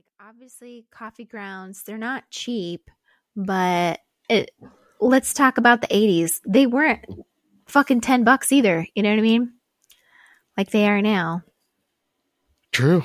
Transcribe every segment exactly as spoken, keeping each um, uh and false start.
Like, obviously, coffee grounds, they're not cheap, but it, let's talk about the eighties. They weren't fucking ten bucks either. You know what I mean? Like they are now. True.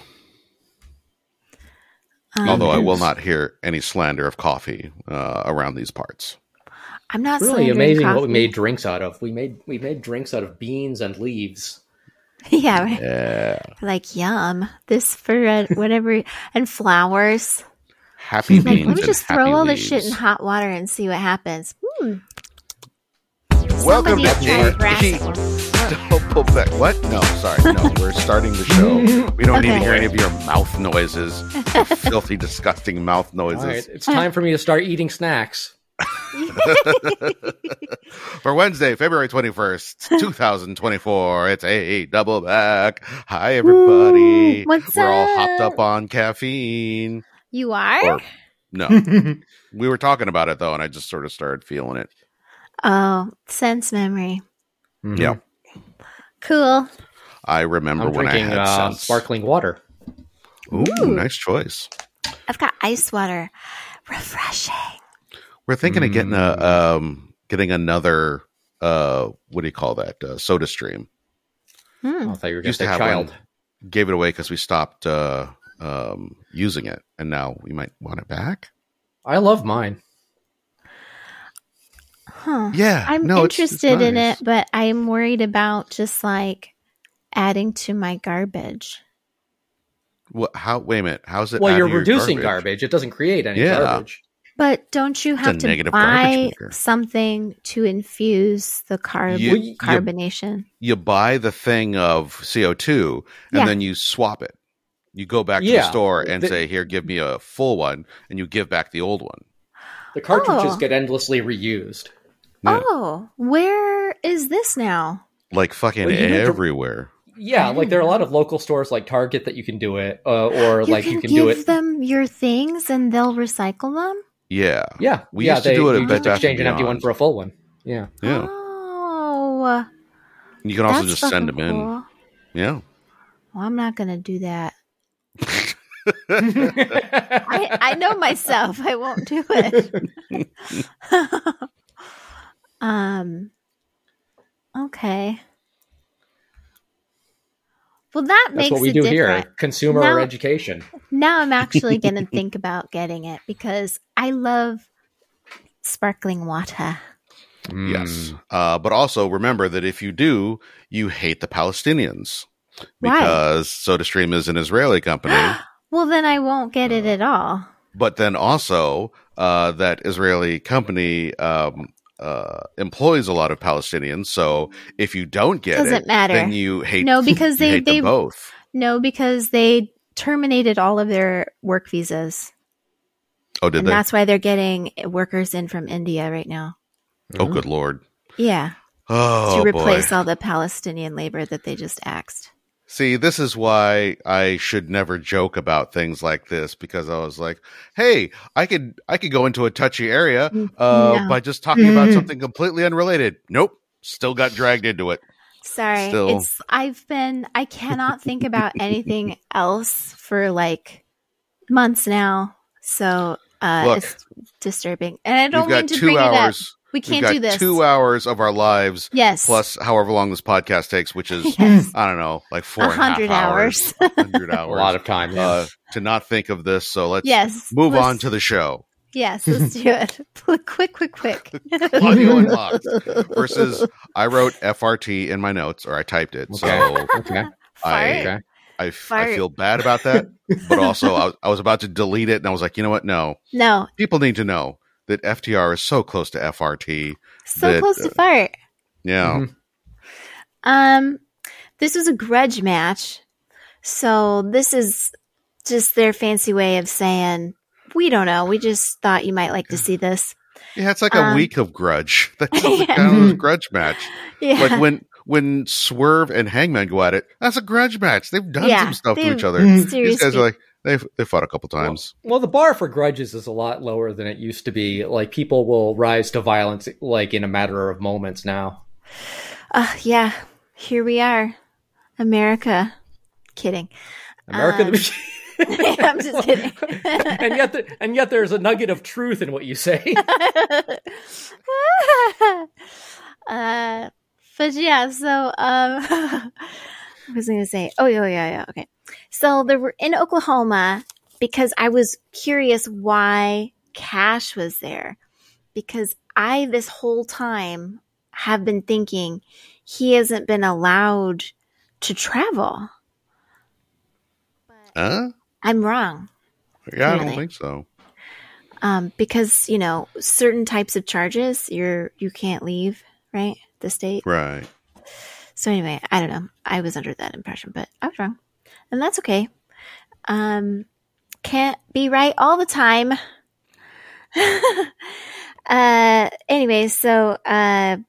Um, Although I will not hear any slander of coffee uh, around these parts. I'm not It's really slandering amazing coffee. what we made drinks out of. We made we made drinks out of beans and leaves. Yeah, right. Yeah. Like, yum. This for uh, whatever. And flowers. Happy Like, beans. let me just and happy throw all leaves. this shit in hot water and see what happens. Hmm. Welcome to Somebody tried grass A E before. Double Back. What? No, sorry. No, we're starting the show. We don't need to Okay. hear any of your mouth noises. Filthy, disgusting mouth noises. All right, it's time for me to start eating snacks. For Wednesday, February twenty-first, twenty twenty-four, it's a double back. Hi, everybody. Woo, what's We're all hopped up? up on caffeine. You are? Or, no. We were talking about it, though, and I just sort of started feeling it. Oh, sense memory. Mhm. Yeah. Cool. I remember I'm when I drinking had uh, sense. sparkling water. Ooh, Ooh. nice choice. I've got ice water. Refreshing. We're thinking of getting Mm. a um, getting another uh, what do you call that? Uh, Soda Stream. Hmm. I thought you were Used just to a have child. one. Gave it away because we stopped uh, um, using it, and now we might want it back. I love mine. Huh. Yeah, I'm no, it's- it's interested in nice. it, but I'm worried about just like adding to my garbage. What? How? Wait a minute. How's it? Well, out you're of your reducing garbage. garbage? It doesn't create any Yeah. garbage. But don't you a have to negative garbage buy maker. something to infuse the carb You- you- carbonation? You buy the thing of C O two, and Yeah. then you swap it. You go back to Yeah. the store and The- say, "Here, give me a full one," and you give back the old one. The cartridges Oh. get endlessly reused. Yeah. Oh, where is this now? Like fucking Well, you need to- everywhere. Yeah, I like there are a didn't lot of local stores like Target that you can do it, uh, or You like can you can give do it. them your things and they'll recycle them? Yeah, Yeah, We yeah, used to they, do it at you Bed just Bath and exchange an empty Beyond. one for a full one. Yeah. yeah. Oh, You can also that's just send them fucking in. cool. Yeah. Well, I'm not going to do that. I, I know myself. I won't do it. um. Okay. Well, that That's makes what we it do different. here. Consumer Now- education. Now I'm actually going to think about getting it because I love sparkling water. Yes. Mm. Uh, but also remember that if you do, you hate the Palestinians Why? because SodaStream is an Israeli company. Well, then I won't get Uh, it at all. But then also, uh, that Israeli company um, uh, employs a lot of Palestinians. So if you don't get Doesn't it, matter. then you hate. No, because you they- hate them they- both. No, because they terminated all of their work visas. Oh, did and they? that's why they're getting workers in from India right now. Oh, good lord! Yeah. Oh, to replace boy. all the Palestinian labor that they just axed. See, this is why I should never joke about things like this because I was like, "Hey, I could, I could go into a touchy area uh, No. by just talking about something completely unrelated." Nope, still got dragged into it. Sorry. Still. It's I've been I cannot think about anything else for like months now. So uh Look, it's disturbing. And I don't We've mean got to two bring it up. hours. We We've can't got do this. two hours of our lives Yes. plus however long this podcast takes, which is Yes. I don't know, like four A and a half hundred hours, hours. a hundred A hours. lot of time. Yeah. uh, to not think of this. So let's Yes. move let's- on to the show. Yes, let's do it. quick, quick, quick. Audio Unlocked versus I wrote F R T in my notes, or I typed it. So okay. I, Okay. I, I Fart. feel bad about that, but also I, I was about to delete it, and I was like, you know what? No, No. people need to know that F T R is so close to F R T. So That, close to uh, fart. Yeah, Mhm. Um, this was a grudge match. So this is just their fancy way of saying, we don't know. We just thought you might like to see this. yeah. It's like a Um, week of grudge. That's what Yeah. kind of a grudge match. Yeah. Like when when Swerve and Hangman go at it, that's a grudge match. They've done Yeah, some stuff to they've- each other. Seriously. These guys are like they've they fought a couple times. Well, the bar for grudges is a lot lower than it used to be. Like people will rise to violence like in a matter of moments now. Uh, yeah. Here we are. America. Kidding. America, Um, the I'm just kidding. and yet, the, and yet, there's a nugget of truth in what you say. uh, but yeah, so um, what was I going to say? Oh yeah, yeah, yeah. Okay, so they were in Oklahoma because I was curious why Cash was there, because I this whole time have been thinking he hasn't been allowed to travel. Huh? I'm wrong. Yeah, I Clearly. don't think so. Um, because, you know, certain types of charges, you're, you can't leave, right? The state. Right. So anyway, I don't know. I was under that impression, but I was wrong. And that's okay. Um, can't be right all the time. uh, anyway, so, uh,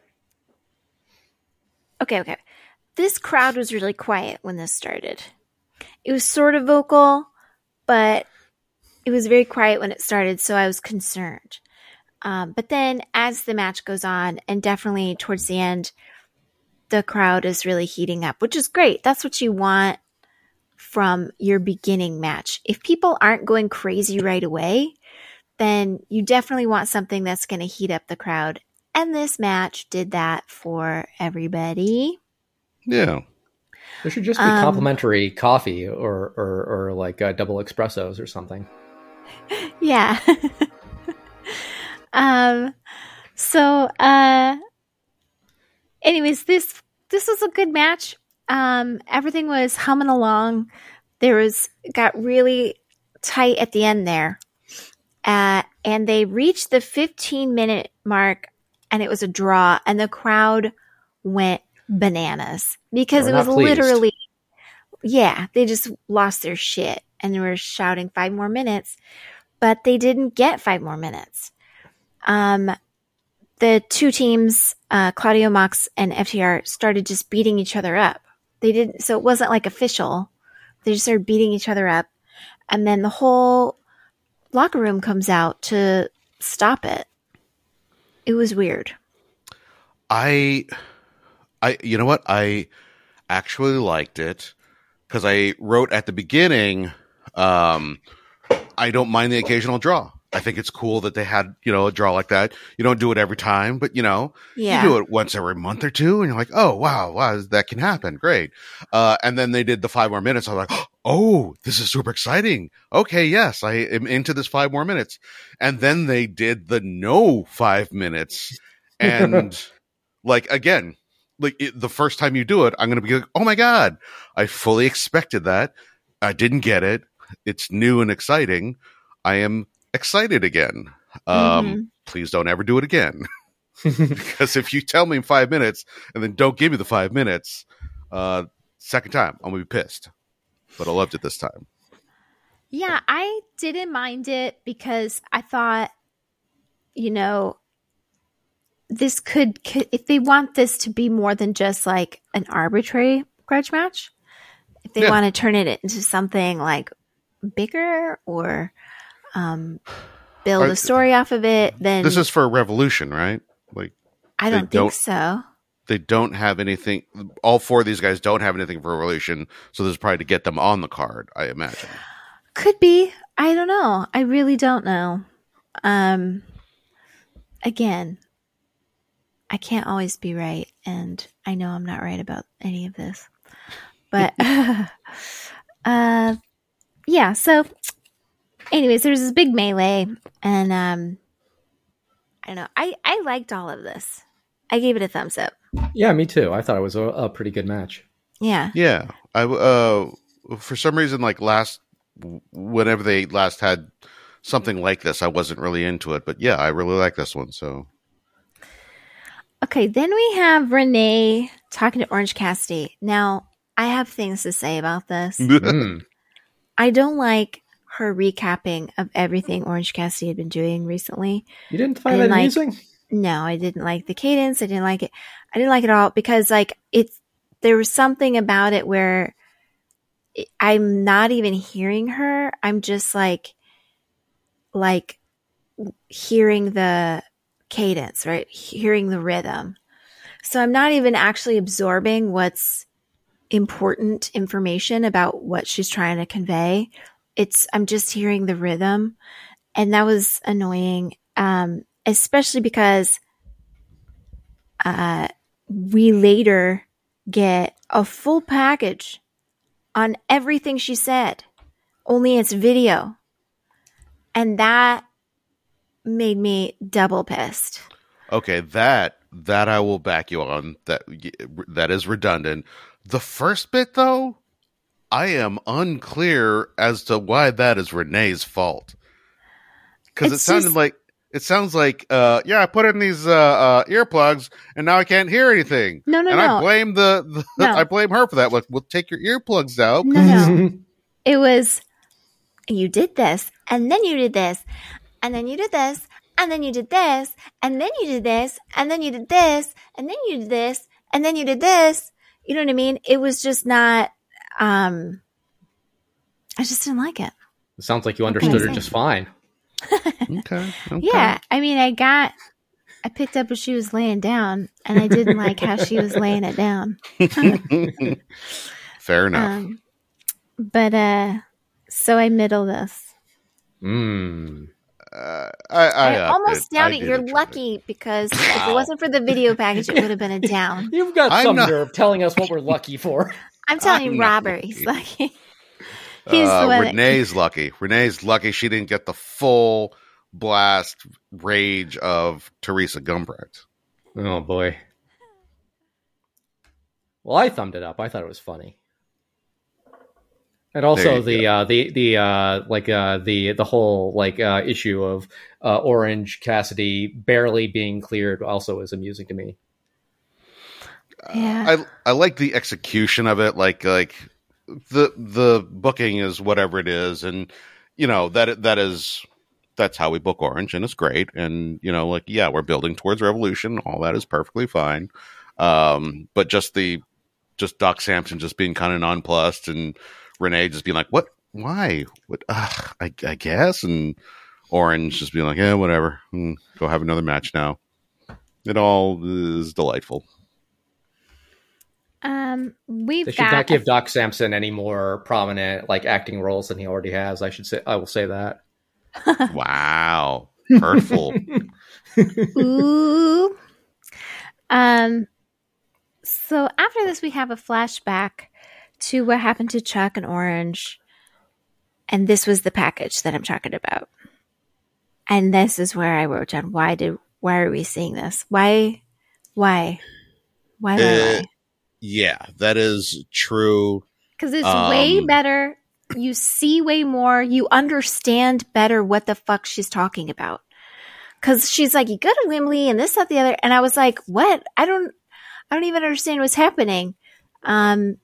okay, okay. This crowd was really quiet when this started. It was sort of vocal, but it was very quiet when it started, so I was concerned. Um, but then as the match goes on, and definitely towards the end, the crowd is really heating up, which is great. That's what you want from your beginning match. If people aren't going crazy right away, then you definitely want something that's going to heat up the crowd. And this match did that for everybody. Yeah. There should just be Um, complimentary coffee or, or, or like uh, double espressos or something. Yeah. um, so, uh, anyways, this, this was a good match. Um, everything was humming along. There was, got really tight at the end there. Uh, and they reached the fifteen minute mark and it was a draw and the crowd went bananas because We're it was not pleased. literally, yeah, they just lost their shit and they were shouting five more minutes, but they didn't get five more minutes. Um, the two teams, uh, Claudio Mox and F T R, started just beating each other up. They didn't, so it wasn't like official. They just started beating each other up. And then the whole locker room comes out to stop it. It was weird. I, I, you know what? I actually liked it because I wrote at the beginning, um, I don't mind the occasional draw. I think it's cool that they had, you know, a draw like that. You don't do it every time, but you know, Yeah. you do it once every month or two and you're like, oh, wow, wow, that can happen. Great. Uh, and then they did the five more minutes. I was like, oh, this is super exciting. Okay. Yes, I am into this five more minutes. And then they did the no five minutes. And like, again, like it, the first time you do it, I'm going to be like, oh my God, I fully expected that. I didn't get it. It's new and exciting. I am excited again. Um, Mm-hmm. Please don't ever do it again. Because if you tell me in five minutes and then don't give me the five minutes, uh, second time, I'm going to be pissed. But I loved it this time. Yeah, I didn't mind it because I thought, you know, this could, could, if they want this to be more than just like an arbitrary grudge match, if they Yeah. want to turn it into something like bigger or um, build Are- a story off of it, then This is for a revolution, right? Like, I they don't think don't- so. they don't have anything. All four of these guys don't have anything for revolution. So this is probably to get them on the card, I imagine. Could be. I don't know. I really don't know. Um, again, I can't always be right, and I know I'm not right about any of this. But, uh, yeah. So, anyways, there's this big melee, and um, I don't know. I I liked all of this. I gave it a thumbs up. Yeah, me too. I thought it was a, a pretty good match. Yeah. Yeah. I, uh, for some reason, like last, whenever they last had something like this, I wasn't really into it. But yeah, I really like this one. So. Okay, then we have Renee talking to Orange Cassidy. Now, I have things to say about this. Mm. I don't like her recapping of everything Orange Cassidy had been doing recently. You didn't find I that didn't like- amusing? No, I didn't like the cadence. I didn't like it. I didn't like it all because, like, it's there was something about it where it, I'm not even hearing her. I'm just like, like hearing the cadence, right? Hearing the rhythm. So I'm not even actually absorbing what's important information about what she's trying to convey. it's I'm just hearing the rhythm, and that was annoying. Um, especially because uh, we later get a full package on everything she said, only it's video, and that made me double pissed. Okay, that that I will back you on. That that is redundant. The first bit, though, I am unclear as to why that is Renee's fault. Because it It's sounded just- like it sounds like, uh, yeah, I put in these uh, uh, earplugs and now I can't hear anything. No, no, and no. I blame the, the No. I blame her for that. Like, well, take your earplugs out. No, no. It was, you did this, and then you did this, and then you did this, and then you did this, and then you did this, and then you did this, and then you did this, and then you did this. You know what I mean? It was just not, um, I just didn't like it. It sounds like you What can I understood her say? just fine. Okay. okay. Yeah. I mean, I got, I picked up what she was laying down, and I didn't like how she was laying it down. Fair enough. Um, but, uh, so I middle this. Mm. uh, I, I, I, upped almost it. down I it. did You're enjoy it. lucky because if it Wow. wasn't for the video package, it would have been a down. You've got I'm some not- nerve telling us what we're lucky for. I'm telling I'm you, not Robert, he's lucky. He's Uh, the one. that- Renee's lucky. Renee's lucky she didn't get the full blast rage of Teresa Gumbrecht. Oh boy. Well, I thumbed it up. I thought it was funny. And There also you the uh, the the uh, like uh, the the whole like uh, issue of uh, Orange Cassidy barely being cleared also is amusing to me. Yeah. I I like the execution of it. Like like the the booking is whatever it is, and you know that that is that's how we book Orange, and it's great. And you know, like yeah, we're building towards Revolution. All that is perfectly fine. Um, but just the just Doc Samson just being kind of nonplussed, and Renee just being like, "What? Why? What? Ugh, I, I guess." And Orange just being like, "Yeah, whatever. Hmm, go have another match now." It all is delightful. Um, we've They should got. not give Doc Samson any more prominent like acting roles than he already has. I should say. I will say that. Wow, hurtful. Ooh. Um. So after this, we have a flashback to what happened to Chuck and Orange, and this was the package that I'm talking about. And this is where I wrote down, why did why are we seeing this? Why, why, why, why, Uh, why? Yeah, that is true. Because it's way um, better. You see way more. You understand better what the fuck she's talking about. Because she's like, you go to Wembley and this, that, the other. And I was like, what? I don't, I don't even understand what's happening. Um,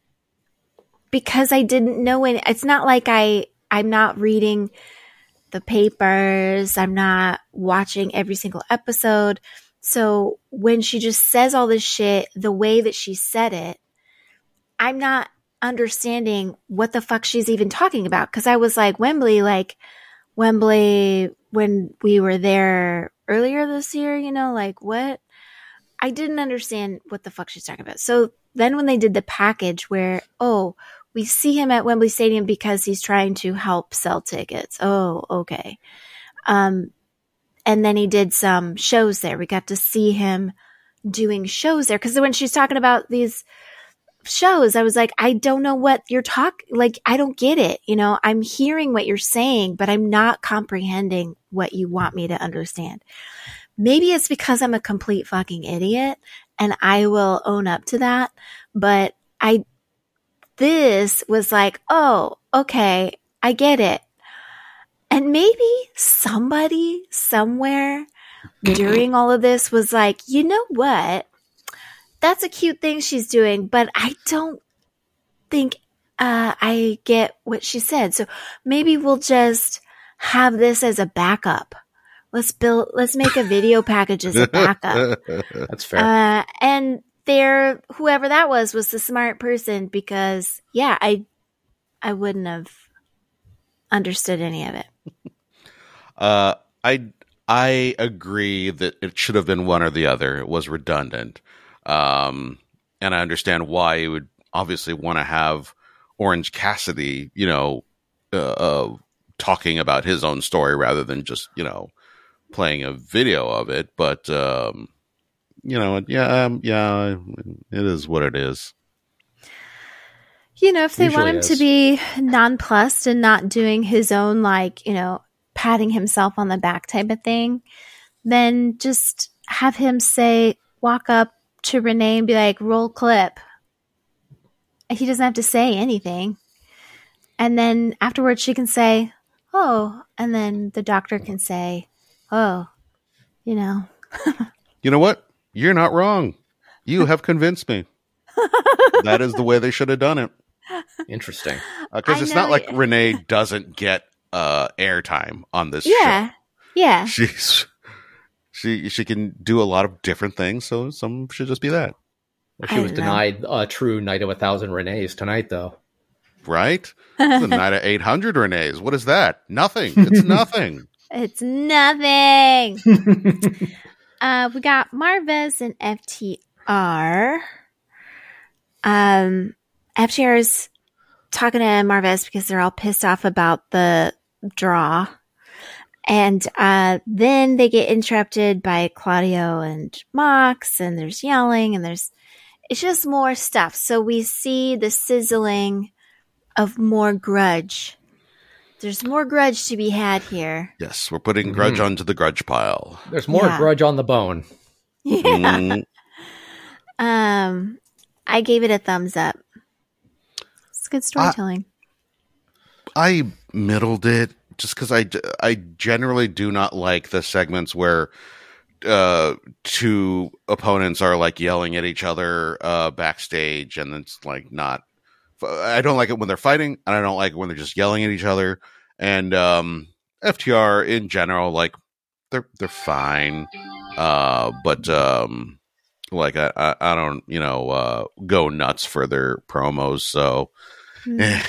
because I didn't know it. It's not like I, I'm not reading the papers. I'm not watching every single episode. So when she just says all this shit, the way that she said it, I'm not understanding what the fuck she's even talking about. Cause I was like, Wembley, like Wembley, when we were there earlier this year, you know, like what? I didn't understand what the fuck she's talking about. So then when they did the package where, oh, we see him at Wembley Stadium because he's trying to help sell tickets. Oh, okay. Um, and then he did some shows there. We got to see him doing shows there. Cause when she's talking about these shows, I was like, I don't know what you're talking, like, I don't get it. You know, I'm hearing what you're saying, but I'm not comprehending what you want me to understand. Maybe it's because I'm a complete fucking idiot and I will own up to that. But I, this was like, oh, okay, I get it. And maybe somebody somewhere during all of this was like, you know what? That's a cute thing she's doing, but I don't think uh, I get what she said. So maybe we'll just have this as a backup. Let's build, let's make a video package as a backup. That's fair. Uh, and there, whoever that was, was the smart person because, yeah, I, I wouldn't have understood any of it. Uh, I I agree that it should have been one or the other. It was redundant, um, and I understand why you would obviously want to have Orange Cassidy, you know, uh, uh, talking about his own story rather than just, you know, playing a video of it. But, um, you know, yeah, um, yeah, it is what it is. You know, if they Usually want him is. to be nonplussed and not doing his own, like, you know, patting himself on the back type of thing, then just have him say, walk up to Renee and be like, roll clip. He doesn't have to say anything. And then afterwards she can say, oh, and then the doctor can say, oh, you know. You know what? You're not wrong. You have convinced me. That is the way they should have done it. Interesting. Because I it's know not like it- Renee doesn't get uh, airtime on this Yeah. show. Yeah. She's she she can do a lot of different things, so some should just be that, Well, she I was don't know. denied a true Night of a Thousand Renees tonight, though. right? It's a night of eight hundred Renees. What is that? Nothing. It's nothing. It's nothing. uh, we got Marvez and F T R. Um, F T R is talking to Marvez because they're all pissed off about the draw. And uh, then they get interrupted by Claudio and Mox, and there's yelling, and there's it's just more stuff. So we see the sizzling of more grudge. There's more grudge to be had here. Yes, we're putting grudge Mhm. onto the grudge pile. There's more Yeah. grudge on the bone. Yeah. Mm, Um, I gave it a thumbs up. It's good storytelling. I middled it just because I, I generally do not like the segments where uh, two opponents are like yelling at each other uh, backstage, and it's like not. I don't like it when they're fighting, and I don't like it when they're just yelling at each other. And um, F T R in general, like they're they're fine, uh, but um, like I, I I don't you know uh, go nuts for their promos. So Hmm. eh.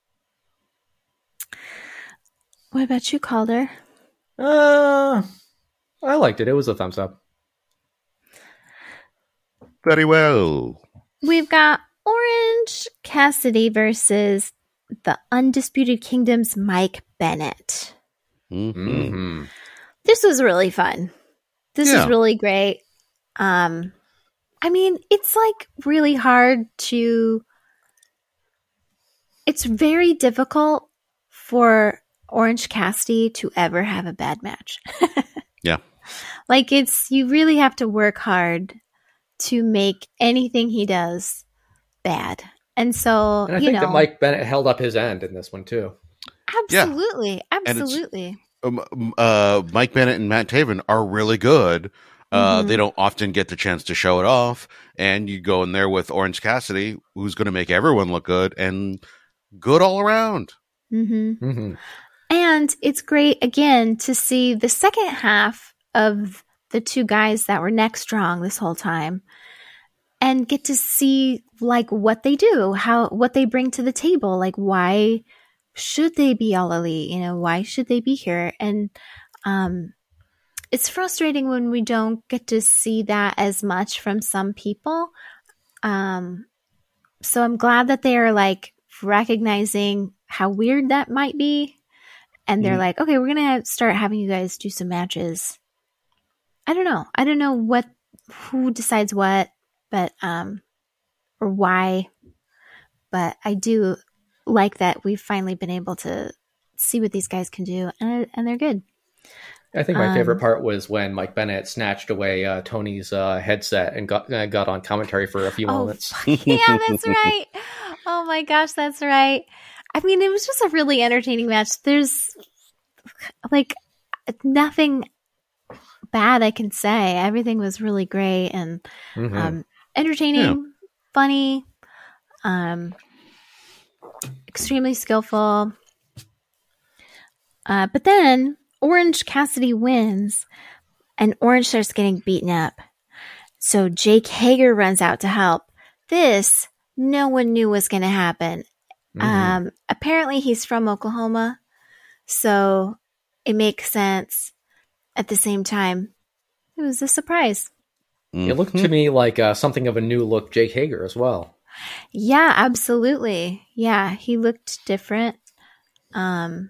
What about you, Calder? Uh, I liked it. It was a thumbs up. Very well. We've got Orange Cassidy versus the Undisputed Kingdom's Mike Bennett. Mhm. Mm-hmm. This was really fun. This Yeah. is really great. Um, I mean, it's like really hard to. It's very difficult for Orange Cassidy to ever have a bad match. Yeah. Like it's you really have to work hard to make anything he does bad. And so, And I you think know, that Mike Bennett held up his end in this one, too. absolutely, it's- absolutely. Um, um, uh, Mike Bennett and Matt Taven are really good. Uh, Mhm. They don't often get the chance to show it off, and you go in there with Orange Cassidy, who's going to make everyone look good and good all around. hmm Mm-hmm. And it's great again to see the second half of the two guys that were neck strong this whole time and get to see like what they do, how what they bring to the table, like why should they be all elite, you know, why should they be here? And um it's frustrating when we don't get to see that as much from some people. Um so I'm glad that they are like recognizing how weird that might be. And they're Mhm. like, okay, we're going to start having you guys do some matches. I don't know. I don't know what, who decides what, but, um, or why. But I do like that we've finally been able to see what these guys can do, and, and they're good. I think my Um, favorite part was when Mike Bennett snatched away uh, Tony's uh, headset and got uh, got on commentary for a few Oh, moments. fuck yeah, that's right. Oh my gosh, that's right. I mean, it was just a really entertaining match. There's like nothing bad I can say. Everything was really great and Mhm. um, entertaining, Yeah. funny, um, extremely skillful. Uh, but then Orange Cassidy wins, and Orange starts getting beaten up. So Jake Hager runs out to help. This no one knew was going to happen. Mhm. Um, apparently he's from Oklahoma, so it makes sense. At the same time, it was a surprise. It looked to me like uh, something of a new look Jake Hager as well. Yeah, absolutely. Yeah, he looked different. Um,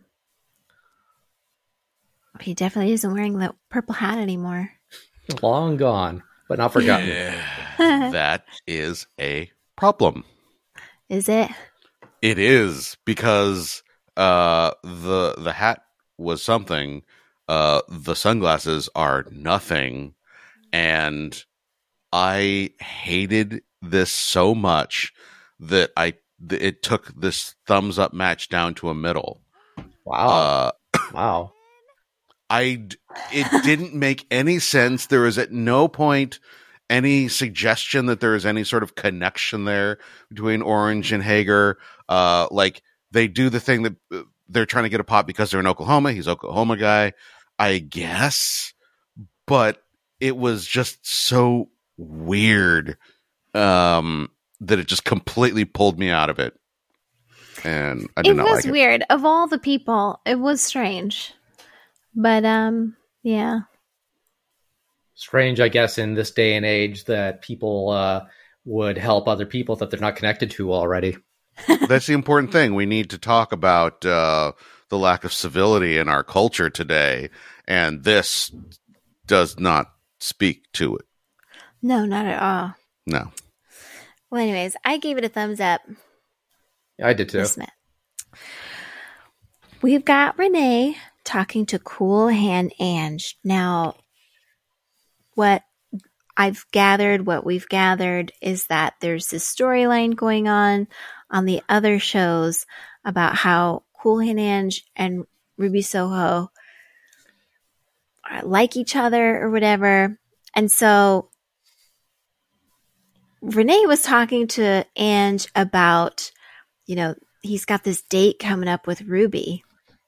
he definitely isn't wearing the purple hat anymore. Long gone, but not forgotten. Yeah, that is a problem. Is it? It is, because uh, the the hat was something. Uh, the sunglasses are nothing, and I hated this so much that I th- it took this thumbs up match down to a middle. Wow. Uh, wow. I d- it didn't make any sense. There was at no point any suggestion that there is any sort of connection there between Orange and Hager. Uh, like, they do the thing that uh, they're trying to get a pop because they're in Oklahoma. He's an Oklahoma guy, I guess, but it was just so weird um, that it just completely pulled me out of it, and I did It not was like it. weird. Of all the people, it was strange. But, um, yeah. Strange, I guess, in this day and age that people uh, would help other people that they're not connected to already. That's the important thing. We need to talk about uh, the lack of civility in our culture today, and this does not speak to it. No, not at all. No. Well, anyways, I gave it a thumbs up. I did too. Smith. We've got Renee talking to Cool Hand Ange. Now, what I've gathered, what we've gathered is that there's this storyline going on on the other shows about how Cool Hand Ange and Ruby Soho like each other or whatever. And so Renee was talking to Ange about, you know, he's got this date coming up with Ruby.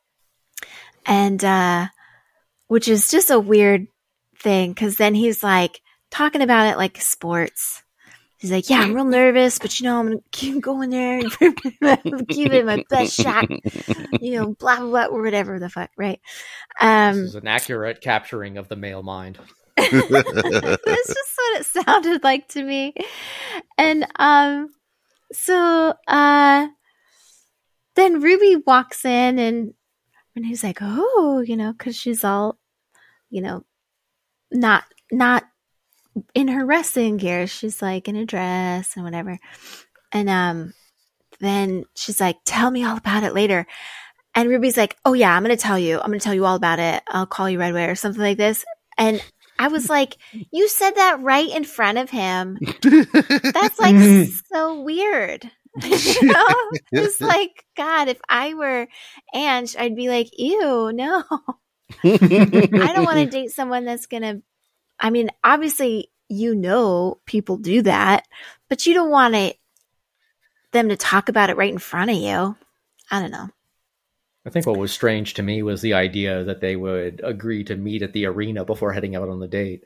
And, uh, which is just a weird thing, because then he's like talking about it like sports. He's like, yeah, I'm real nervous, but you know, I'm going to keep going there and give it my best shot, you know, blah, blah, blah, or whatever the fuck, right? Um, This is an accurate capturing of the male mind. That's just what it sounded like to me. And um, so uh, then Ruby walks in, and and he's like, oh, you know, because she's all, you know, not not in her wrestling gear. She's like in a dress and whatever. And um, then she's like, tell me all about it later. And Ruby's like, oh yeah, I'm going to tell you. I'm going to tell you all about it. I'll call you right away or something like this. And I was like, you said that right in front of him. That's like so weird. You know? It's like, God, if I were Ange, I'd be like, ew, no. I don't want to date someone that's going to, I mean, obviously, you know, people do that, but you don't want it, them to talk about it right in front of you. I don't know. I think what was strange to me was the idea that they would agree to meet at the arena before heading out on the date.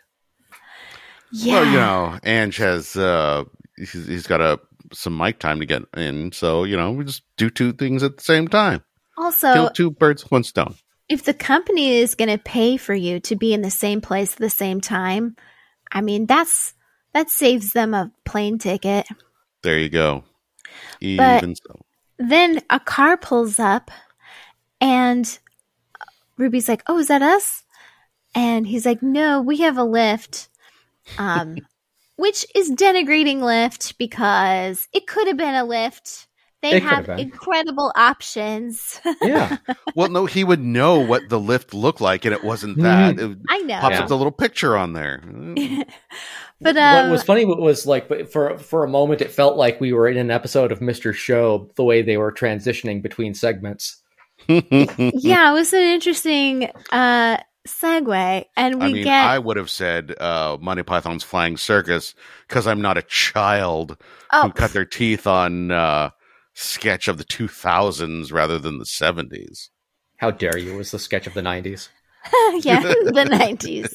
Yeah. Well, you know, Ange has, uh, he's, he's got a, some mic time to get in. So, you know, we just do two things at the same time. Also, kill two birds with one stone. If the company is going to pay for you to be in the same place at the same time, I mean, that's, that saves them a plane ticket. There you go. Even But so. then a car pulls up, and Ruby's like, oh, is that us? And he's like, no, we have a lift, um, which is denigrating Lyft, because it could have been a Lyft. They It could have have been. incredible options. Yeah. Well, no, he would know what the lift looked like, and it wasn't that. It I know. pops Yeah. up the little picture on there. But um, what was funny was like, but for for a moment, it felt like we were in an episode of Mister Show, the way they were transitioning between segments. yeah, it was an interesting uh, segue, and we I mean, get I would have said uh, Monty Python's Flying Circus, because I'm not a child oh, who cut their teeth on uh, sketch of the two thousands rather than the seventies. How dare you? It was the sketch of the nineties. yeah, the nineties.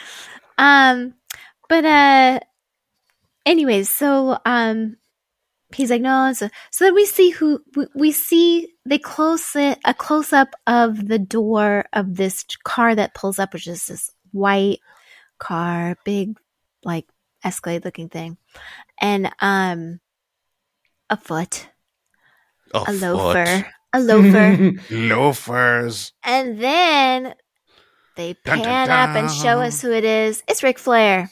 Um, but uh, anyways, so um, he's like, no. It's a, so then we see who we, we see. They close it a close up of the door of this car that pulls up, which is this white car, big like Escalade looking thing, and um, a foot, Oh, a loafer, a loafer. Loafers. And then they Dun, dun, pan up and show dun. us who it is. It's Ric Flair.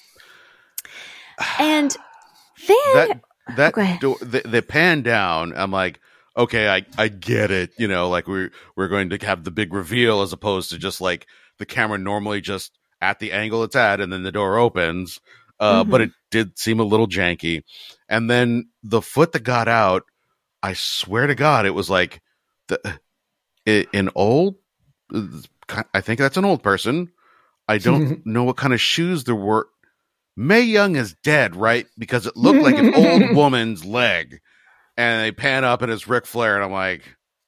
And then that that go ahead. do, the, the pan down. I'm like, okay, I, I get it. You know, like we're we're going to have the big reveal as opposed to just like the camera normally just at the angle it's at, and then the door opens. Uh, Mhm. But it did seem a little janky. And then the foot that got out, I swear to God, it was like the i- an old. I think that's an old person. I don't know what kind of shoes there were. Mae Young is dead, right? Because it looked like an old woman's leg. And they pan up and it's Ric Flair, and I'm like,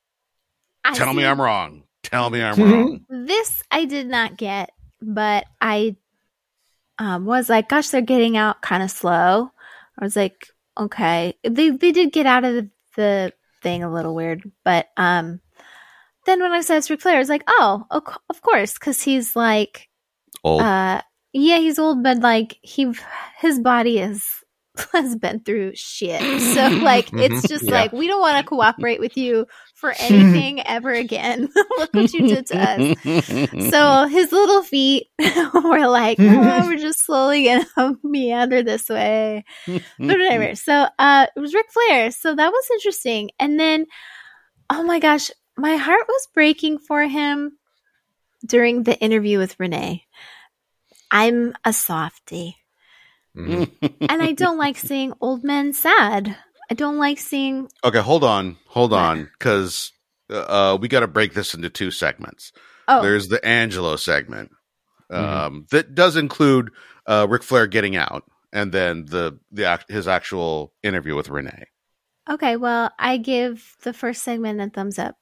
I tell me see- I'm wrong. Tell me I'm wrong. This I did not get, but I um, was like, gosh, they're getting out kind of slow. I was like, okay. They they did get out of the, the thing a little weird, but um, then when I said it's Ric Flair, I was like, oh, of co- of course, because he's like, Old. uh, yeah, he's old, but like he, his body is has been through shit. So like, it's just Yeah. like we don't want to cooperate with you for anything ever again. Look what you did to us. So his little feet were like, oh, we're just slowly gonna meander this way. But whatever. So uh, it was Ric Flair. So that was interesting. And then, oh my gosh, my heart was breaking for him during the interview with Renee. I'm a softie. Mhm. And I don't like seeing old men sad. I don't like seeing. Okay, hold on, hold What? on, because uh, we got to break this into two segments. Oh, There's the Angelo segment um, Mhm. that does include uh, Ric Flair getting out, and then the the act- his actual interview with Renee. okay. Well, I give the first segment a thumbs up.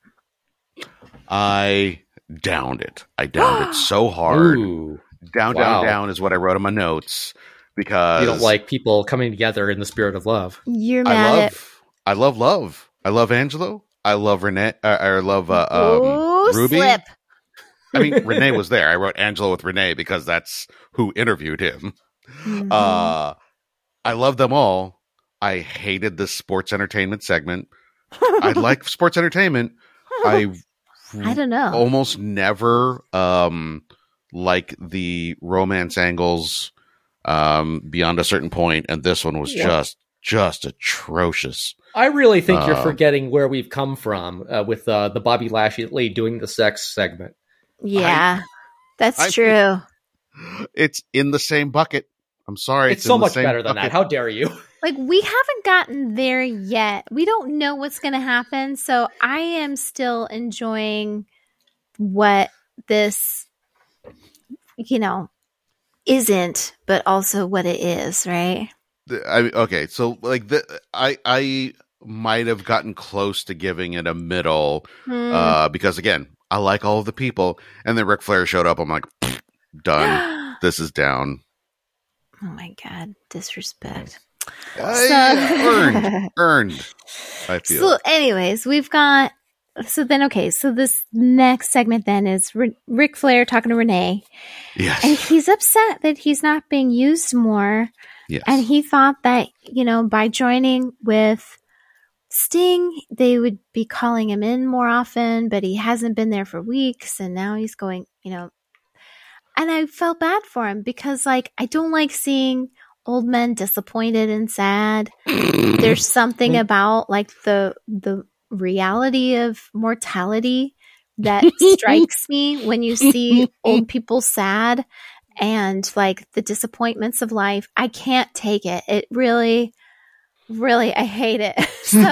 I downed it. I downed it so hard. Ooh. Down, Wow. down, down is what I wrote in my notes because You don't like people coming together in the spirit of love. You're I mad at. love, I love love. I love Angelo. I love Renee. Uh, I love uh, um, Ooh, Ruby. slip. I mean, Renee was there. I wrote Angelo with Renee because that's who interviewed him. Mhm. Uh, I love them all. I hated the sports entertainment segment. I like sports entertainment. I I don't know. almost never um, like the romance angles um, beyond a certain point, and this one was Yeah. just just atrocious. I really think you're Um, forgetting where we've come from uh, with uh, the Bobby Lashley doing the sex segment. Yeah, that's I- true. It's in the same bucket. I'm sorry. It's so in the much same better than bucket. that. How dare you? Like, we haven't gotten there yet. We don't know what's going to happen. So I am still enjoying what this, you know, isn't, but also what it is, right? The- I okay, so like the I I might have gotten close to giving it a middle Hmm. uh, because again, I like all of the people, and then Ric Flair showed up. I'm like, done. This is down. Oh my God, disrespect. I- earned, earned. I feel. So, anyways, we've got. So then, okay. So this next segment then is R- Ric Flair talking to Renee, yes. and he's upset that he's not being used more, yes. and he thought that you know by joining with Sting, they would be calling him in more often, but he hasn't been there for weeks, and now he's going. You know, and I felt bad for him because, like, I don't like seeing old men disappointed and sad. There's something about like the the reality of mortality that strikes me when you see old people sad and like the disappointments of life. I can't take it. It really, really, I hate it. So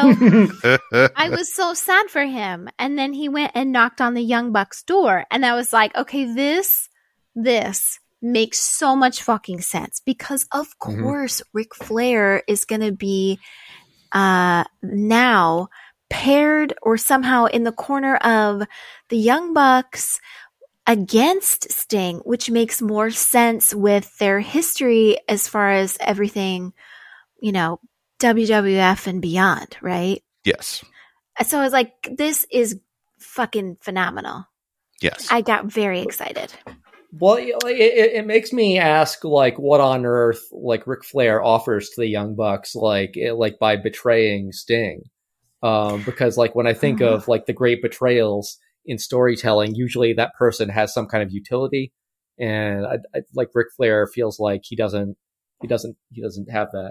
I was so sad for him. And then he went and knocked on the Young Bucks door. And I was like, okay, this, this makes so much fucking sense because of Mhm. course Ric Flair is going to be uh, now paired or somehow in the corner of the Young Bucks against Sting, which makes more sense with their history as far as everything, you know, W W F and beyond, right? yes. So I was like, this is fucking phenomenal. Yes. I got very excited. Well, it, it, it makes me ask, like, what on earth, like, Ric Flair offers to the Young Bucks, like, it, like by betraying Sting. Um, because like when I think of like the great betrayals in storytelling, usually that person has some kind of utility, and I, I, like Ric Flair feels like he doesn't, he doesn't, he doesn't have that.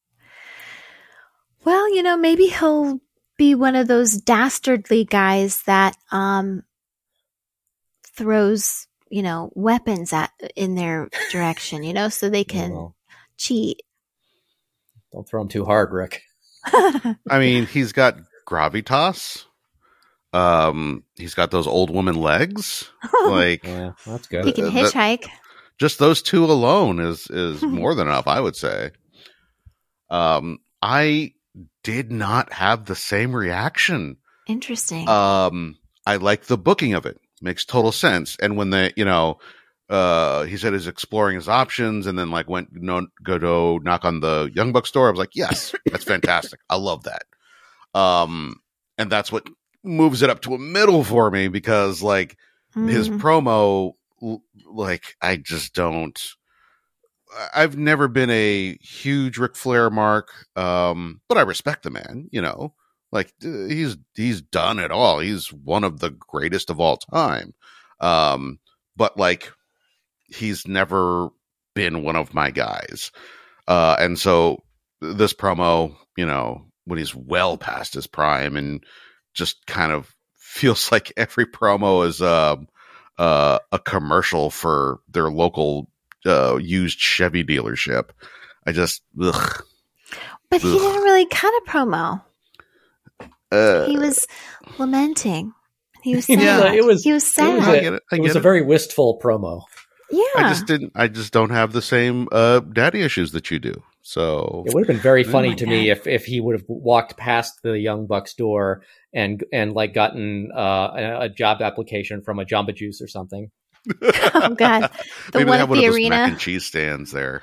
Well, you know, maybe he'll be one of those dastardly guys that um throws, you know, weapons at in their direction, you know, so they can Well, cheat. don't throw him too hard, Rick. I mean, he's got gravitas. Um, he's got those old woman legs. Like, Yeah, that's good. He can Uh, hitchhike. just those two alone is is more than enough, I would say. Um, I did not have the same reaction. Interesting. Um, I like the booking of it. Makes total sense. And when they, you know, uh, he said he's exploring his options, and then like went no go to knock on the Young Bucks door. I was like, yes, that's fantastic. I love that. Um, and that's what moves it up to a middle for me, because like his Mhm. promo, l- like I just don't. I've never been a huge Ric Flair mark, um, but I respect the man. You know, like uh, he's he's done it all. He's one of the greatest of all time. Um, but like he's never been one of my guys. Uh, and so this promo, you know, when he's well past his prime and just kind of feels like every promo is um, uh, a commercial for their local uh, used Chevy dealership. I just, ugh. But he Ugh. didn't really cut a promo. Uh, He was lamenting. He was sad. Yeah, it was- he was it sad. was I a- get it. I It was get a it. very wistful promo. yeah. I just didn't. I just don't have the same uh, daddy issues that you do. So It would have been very Oh funny my to me God. if, if he would have walked past the Young Bucks door and and like gotten uh, a, a job application from a Jamba Juice or something. Oh, God. The maybe one they at have one the of those arena. mac and cheese stands there.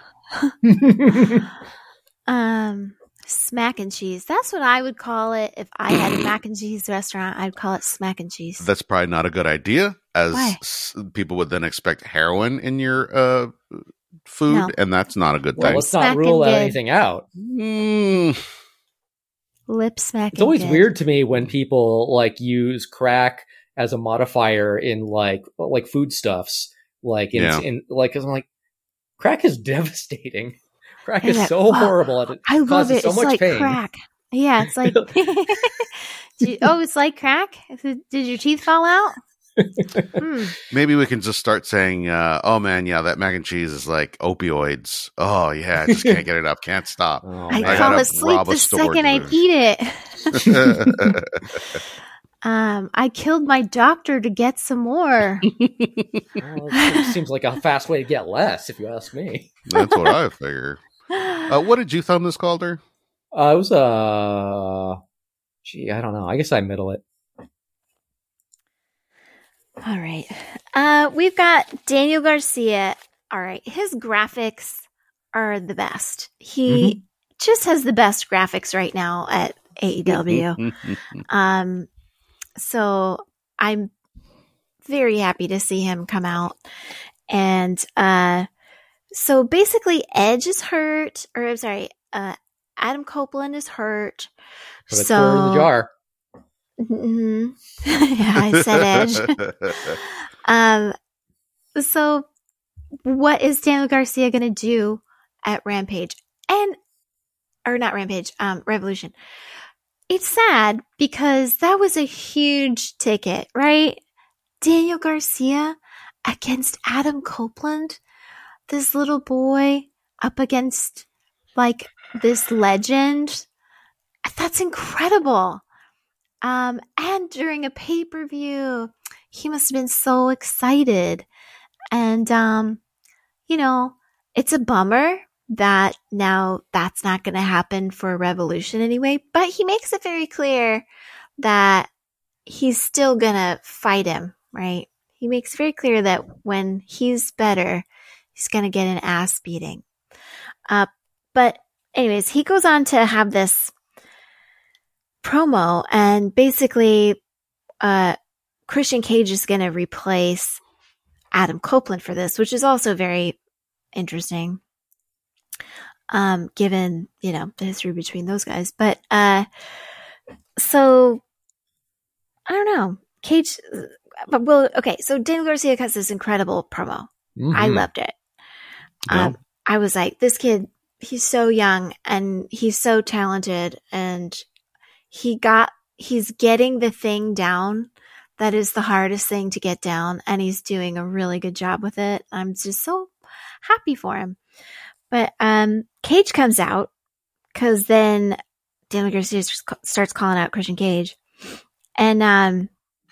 Um, smack and cheese. That's what I would call it. If I had a mac and cheese restaurant, I'd call it smack and cheese. That's probably not a good idea, as Why? s- people would then expect heroin in your uh, food, No. and that's not a good Well, thing. let's not Smacking rule good. anything out. Mm, Lip smacking. It's always good. weird to me when people like use crack as a modifier in like like foodstuffs, like in, Yeah. in like 'cause I'm like, crack is devastating. Crack Yeah, is that- so wow. horrible. And it I love causes it. so it's much like pain. crack. Yeah, it's like. Do you- oh, it's like crack. Did your teeth fall out? Hmm. maybe we can just start saying, uh, "Oh man, yeah, that mac and cheese is like opioids. Oh yeah, I just can't get it up, can't stop." Oh, I man. I fall gotta asleep rob a the store second I to- eat it. Um, I killed my doctor to get some more. Well, it seems like a fast way to get less, if you ask me. That's what I figure. Uh, what did you thumb this Calder? Uh, it was uh, gee, I don't know. I guess I middle it. All right. Uh, we've got Daniel Garcia. All right. His graphics are the best. He just has the best graphics right now at A E W. Um, so I'm very happy to see him come out. And uh, so basically, Edge is hurt, or I'm sorry, uh, Adam Copeland is hurt. Put a so tour in the jar. Mhm. Yeah, I said Edge. Um, so what is Daniel Garcia going to do at Rampage? And, or not Rampage, um, Revolution. It's sad because that was a huge ticket, right? Daniel Garcia against Adam Copeland, this little boy up against like this legend. That's incredible. Um, and during a pay-per-view, he must have been so excited. And, um, you know, it's a bummer that now that's not going to happen for Revolution anyway, but he makes it very clear that he's still going to fight him, right? He makes very clear that when he's better, he's going to get an ass beating. Uh, but anyways, he goes on to have this promo, and basically, uh, Christian Cage is going to replace Adam Copeland for this, which is also very interesting, um, given, you know, the history between those guys. But, uh, so I don't know. Cage, but well, okay. So Daniel Garcia has this incredible promo. Mhm. I loved it. Yeah. Um, I was like, this kid, he's so young and he's so talented, and he got, he's getting the thing down that is the hardest thing to get down, and he's doing a really good job with it. I'm just so happy for him. But um, Cage comes out because then Daniel Garcia starts calling out Christian Cage, and um,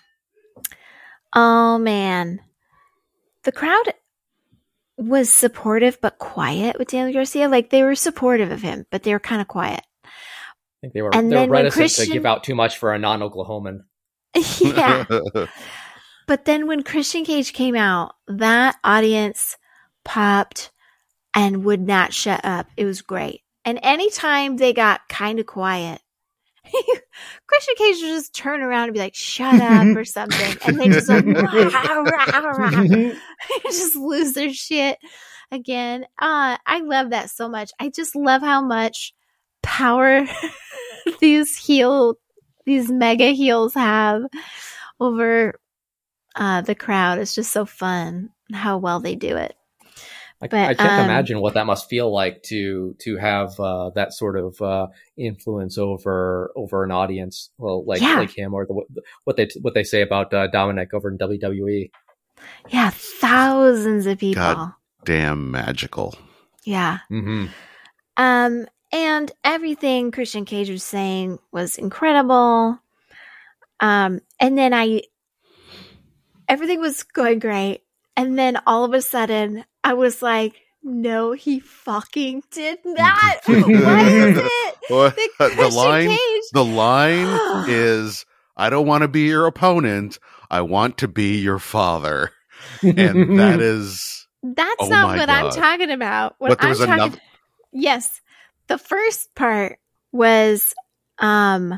oh man, the crowd was supportive but quiet with Daniel Garcia. Like, they were supportive of him, but they were kind of quiet. I think they were, And they were then when reticent Christian- to give out too much for a non-Oklahoman. Yeah. But then when Christian Cage came out, that audience popped and would not shut up. It was great. And anytime they got kind of quiet, Christian Cage would just turn around and be like, shut up or something. And they just like, rah, rah, rah. just lose their shit again. Uh, I love that so much. I just love how much power these heel, these mega heels have over uh, the crowd. It's just so fun how well they do it. I, But, I can't um, imagine what that must feel like to to have uh, that sort of uh, influence over over an audience, well, like Yeah. like him, or the, what they what they say about uh, Dominic over in W W E. Yeah, thousands of people. God. Damn magical. Yeah. Mm-hmm. Um, and everything Christian Cage was saying was incredible. Um, and then I, everything was going great. And then all of a sudden I was like, no, he fucking did not. Why is it? What? that The Christian line, Cage? the line is, I don't want to be your opponent. I want to be your father. And that is, That's Oh not my what I'm God. talking about. What But there I'm was talking, another- yes, the first part was, um,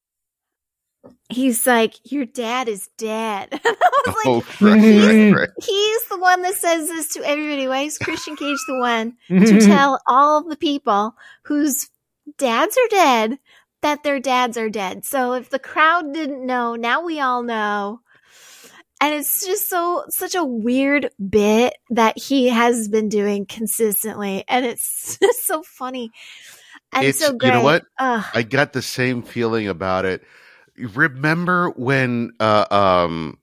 he's like, your dad is dead. And I was like, oh, right, right, right. he's the one that says this to everybody. Why is Christian Cage the one to tell all of the people whose dads are dead that their dads are dead? So if the crowd didn't know, now we all know. And it's just so, such a weird bit that he has been doing consistently. And it's just so funny. And It's- so you great. know what? Ugh. I got the same feeling about it. Remember when uh, um,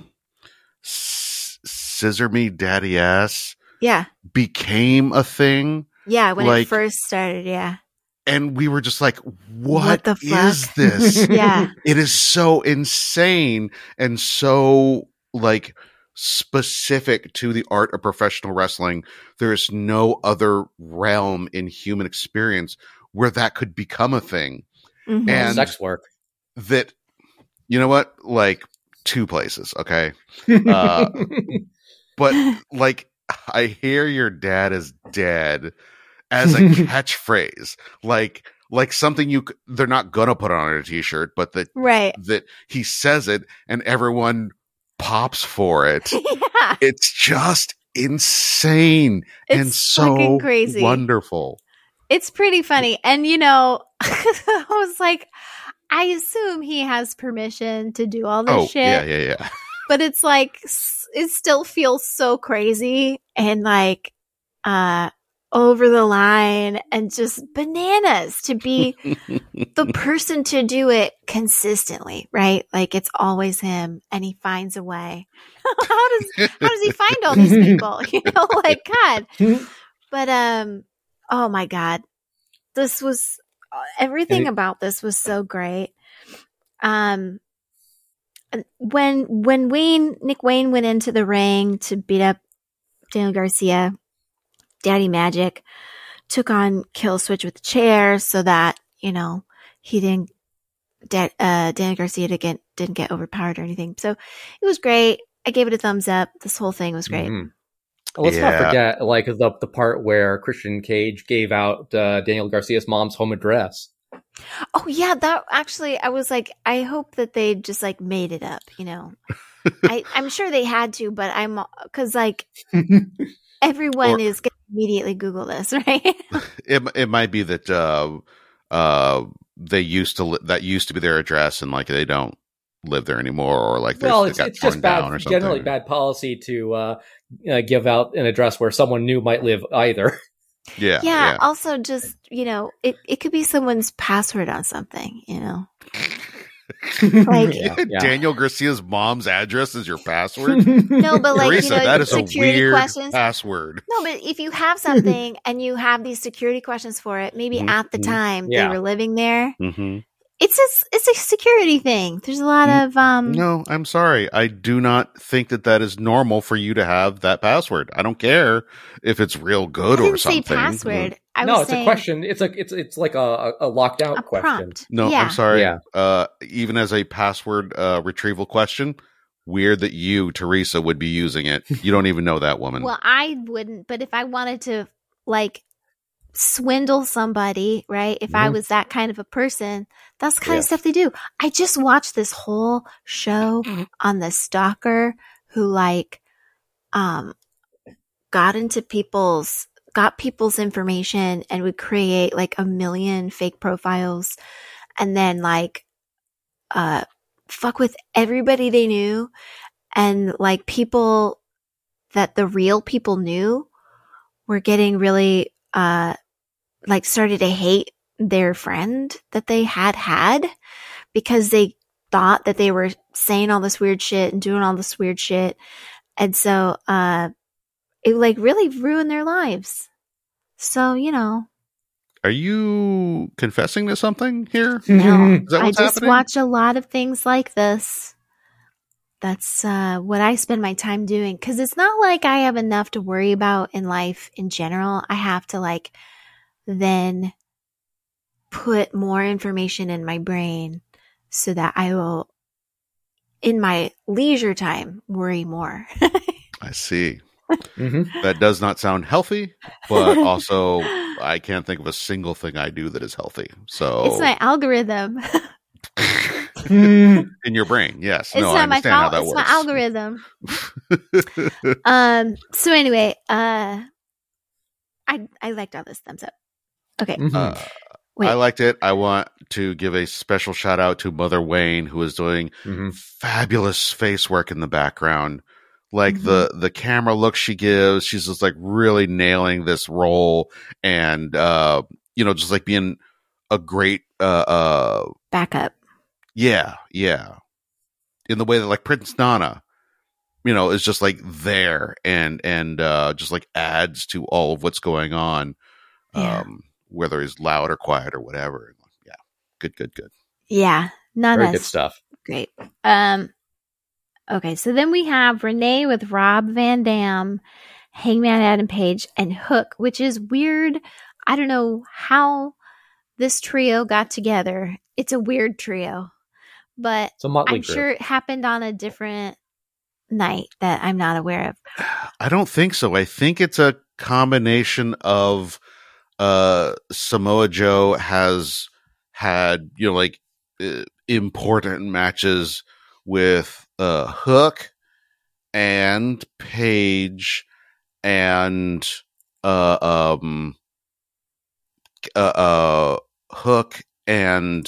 S- Scissor Me Daddy Ass Yeah. became a thing? Yeah. When Like- it first started. Yeah. And we were just like, what, What the is fuck? this? Yeah. It is so insane and so like specific to the art of professional wrestling. There is no other realm in human experience where that could become a thing. Mhm. And- Sex work. That, you know what? Like two places. Okay. Uh, But like, I hear your dad is dead as a catchphrase, like, like something you, c- they're not going to put on a t-shirt, but that, Right. that he says it and everyone pops for it. Yeah. It's just insane and It's so fucking crazy. wonderful. It's pretty funny. And, you know, I was like, I assume he has permission to do all this Oh, shit. yeah, yeah, yeah. But it's like, s- it still feels so crazy and like, uh, over the line and just bananas to be the person to do it consistently, right? Like, it's always him and he finds a way. how does, how does he find all these people? You know, like, God. But, um, oh my God, this was, everything And it- about this was so great. Um, when, when Wayne, Nick Wayne went into the ring to beat up Daniel Garcia, Daddy Magic took on Kill Switch with the chair so that, you know, he didn't, da- uh, Daniel Garcia didn't get, didn't get overpowered or anything. So it was great. I gave it a thumbs up. This whole thing was great. Mhm. Let's Yeah. not forget, like the the part where Christian Cage gave out uh, Daniel Garcia's mom's home address. Oh yeah, that actually, I was like, I hope that they just like made it up, you know. I, I'm sure they had to, but I'm because like everyone Or- is going to immediately Google this, right? It, it might be that, uh, uh, they used to li- that used to be their address, and like they don't live there anymore, or like they well, they it's, got it's torn just down bad, or something. generally bad policy to uh, uh, give out an address where someone new might live either. Yeah, Yeah, yeah. also just, you know, it, it could be someone's password on something, you know. Like Yeah, yeah. Daniel Garcia's mom's address is your password. no, but like Teresa, you know, that is a security weird questions. password. No, but if you have something and you have these security questions for it, maybe Mhm, at the mhm. time Yeah. they were living there. Mm-hmm. It's a, it's a security thing. There's a lot Mm, of um. No, I'm sorry. I do not think that that is normal for you to have that password. I don't care if it's real I good didn't or say something. password. I no, was it's saying a question. It's a it's it's like a, a, a locked out a question. prompt. No, yeah. I'm sorry. Yeah. Uh, even as a password uh, retrieval question, weird that you, Teresa, would be using it. You don't even know that woman. Well, I wouldn't, but if I wanted to like swindle somebody, right? If I Mhm. was that kind of a person, that's the kind Yeah. of stuff they do. I just watched this whole show on the stalker who like um got into people's got people's information and would create like a million fake profiles and then like uh fuck with everybody they knew and like people that the real people knew were getting really uh like started to hate their friend that they had had because they thought that they were saying all this weird shit and doing all this weird shit. And so, uh, it like really ruined their lives. So, you know, Are you confessing to something here? no, Is that I what's just happening? watch a lot of things like this. That's, uh, what I spend my time doing. Cause it's not like I have enough to worry about in life in general. I have to like then put more information in my brain so that I will, in my leisure time, worry more. I see. Mhm. That does not sound healthy, but also I can't think of a single thing I do that is healthy. So It's my algorithm. Mhm. in your brain, yes. It's no, I not my understand how fault. that It's works. my algorithm. Um. So anyway, uh, I I liked all this. Thumbs up. Okay. Mhm. Uh, Wait. I liked it. I want to give a special shout out to Mother Wayne, who is doing Mhm. fabulous face work in the background. Like Mhm. the the camera look she gives, she's just like really nailing this role, and uh, you know, just like being a great uh, uh, Back up. yeah, yeah, in the way that like Prince Nana, you know, is just like there and and uh, just like adds to all of what's going on, Yeah. um, whether he's loud or quiet or whatever. Yeah, good, good, good. Yeah. Not Very us. good stuff. Great. Um. Okay. So then we have Renee with Rob Van Dam, Hangman Adam Page, and Hook, which is weird. I don't know how this trio got together. It's a weird trio, but It's a motley I'm group. sure it happened on a different night that I'm not aware of. I don't think so. I think it's a combination of uh, Samoa Joe has had, you know, like uh, important matches with uh, Hook and Page and uh, um, uh, uh, Hook and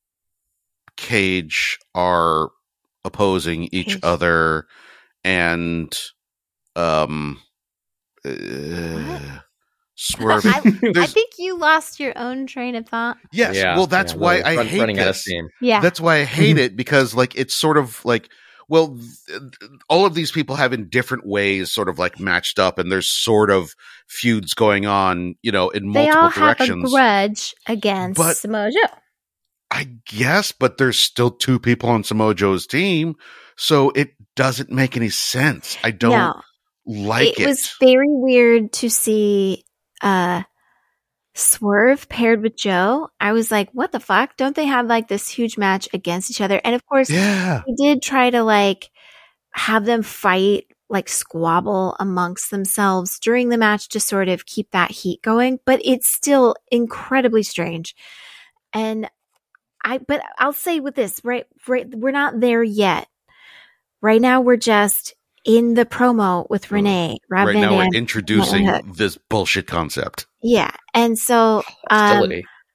Cage are opposing each Cage. other, and um, uh, What? swerving. I, I There's- think you lost your own train of thought. yes, Yeah, well, that's yeah, why really I run- hate running out of this. steam. Yeah. That's why I hate it, because like it's sort of like, well, th- all of these people have in different ways sort of like matched up, and there's sort of feuds going on, you know, in They multiple all have a directions. grudge against But- Samoa Joe. I guess, but there's still two people on Samoa Joe's team, so it doesn't make any sense. I don't No, like it. it was very weird to see uh Swerve paired with Joe. I was like, what the fuck? Don't they have like this huge match against each other? And of course, yeah. they did try to like have them fight, like squabble amongst themselves during the match to sort of keep that heat going, but it's still incredibly strange. And I, but I'll say with this, right, right, we're not there yet. Right now, we're just in the promo with Renee. Rob Right Van now, we're Dam. introducing Hook. this bullshit concept. Yeah. And so, um, Hostility.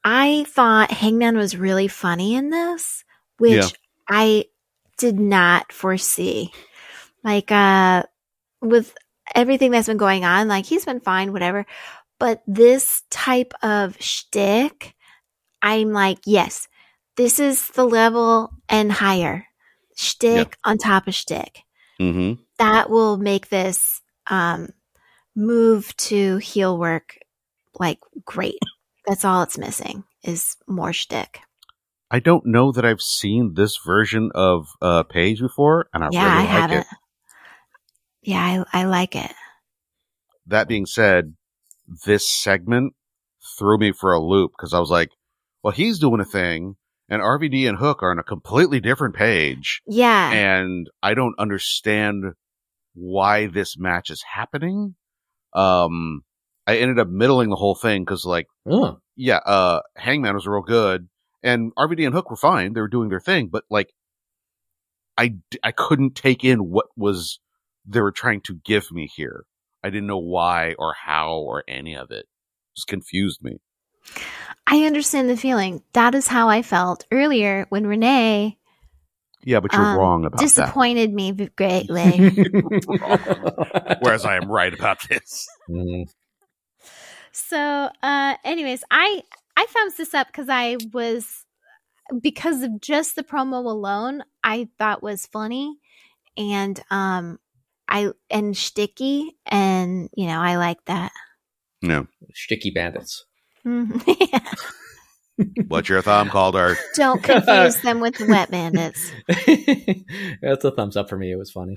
I thought Hangman was really funny in this, which Yeah. I did not foresee. Like, uh, with everything that's been going on, like, he's been fine, whatever. But this type of shtick, I'm like, yes, this is the level and higher. Shtick on top of shtick. Mm-hmm. That will make this um, move to heel work, like, great. That's all it's missing is more shtick. I don't know that I've seen this version of uh, Paige before, and I Yeah, really I like haven't. it. Yeah, I, I like it. That being said, this segment threw me for a loop because I was like, well, he's doing a thing, and R V D and Hook are on a completely different page, Yeah. and I don't understand why this match is happening. Um, I ended up middling the whole thing because, like, Oh. yeah, uh, Hangman was real good, and R V D and Hook were fine. They were doing their thing, but, like, I, I couldn't take in what was they were trying to give me here. I didn't know why or how or any of it. It just confused me. I understand the feeling. That is how I felt earlier when Renee Yeah, but you're um, wrong about disappointed me greatly. that. Whereas I am right about this. Mm. So, uh, anyways, I I thumbs this up because I was because of just the promo alone, I thought was funny and um, I and shticky, and you know I like that. No. Sticky bandits. Mhm. Yeah. What's your thumb called, Art? Don't confuse them with the wet bandits. That's a thumbs up for me. It was funny.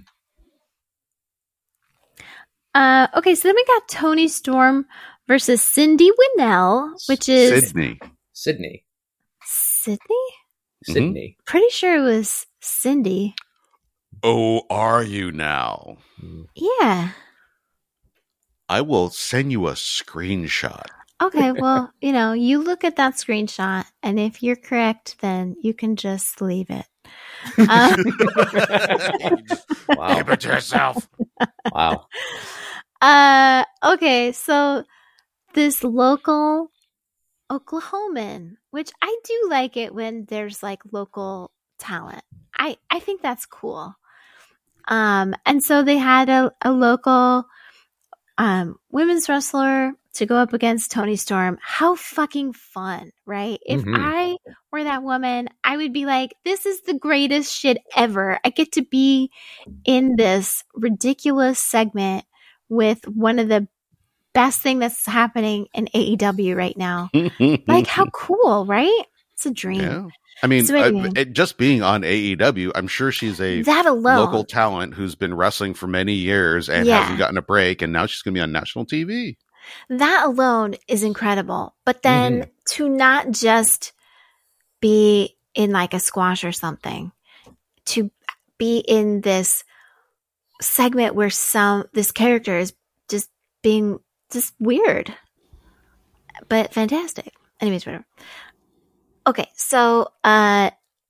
Uh, okay, so then we got Toni Storm versus Cindy Winnell, which is Sydney. Sydney. Sydney. Sydney. Pretty sure it was Cindy. Oh, are you now? Mm. Yeah. I will send you a screenshot. Okay, well, you know, you look at that screenshot, and if you're correct, then you can just leave it. Uh, Wow. Keep it to yourself. Wow. uh, okay, so this local Oklahoman, which I do like it when there's like local talent. I, I think that's cool. Um, and so they had a, a local um, women's wrestler to go up against Toni Storm. How fucking fun, right? If Mhm. I were that woman, I would be like, this is the greatest shit ever. I get to be in this ridiculous segment with one of the best thing that's happening in A E W right now. Like, how cool, right? It's a dream. Yeah. I mean, So anyway. uh, it, just being on A E W, I'm sure she's a That alone. local talent who's been wrestling for many years and Yeah. hasn't gotten a break, and now she's going to be on national T V. That alone is incredible. But then Mhm. to not just be in like a squash or something, to be in this segment where some this character is just being just weird, but fantastic. Anyways, whatever. Okay, so uh,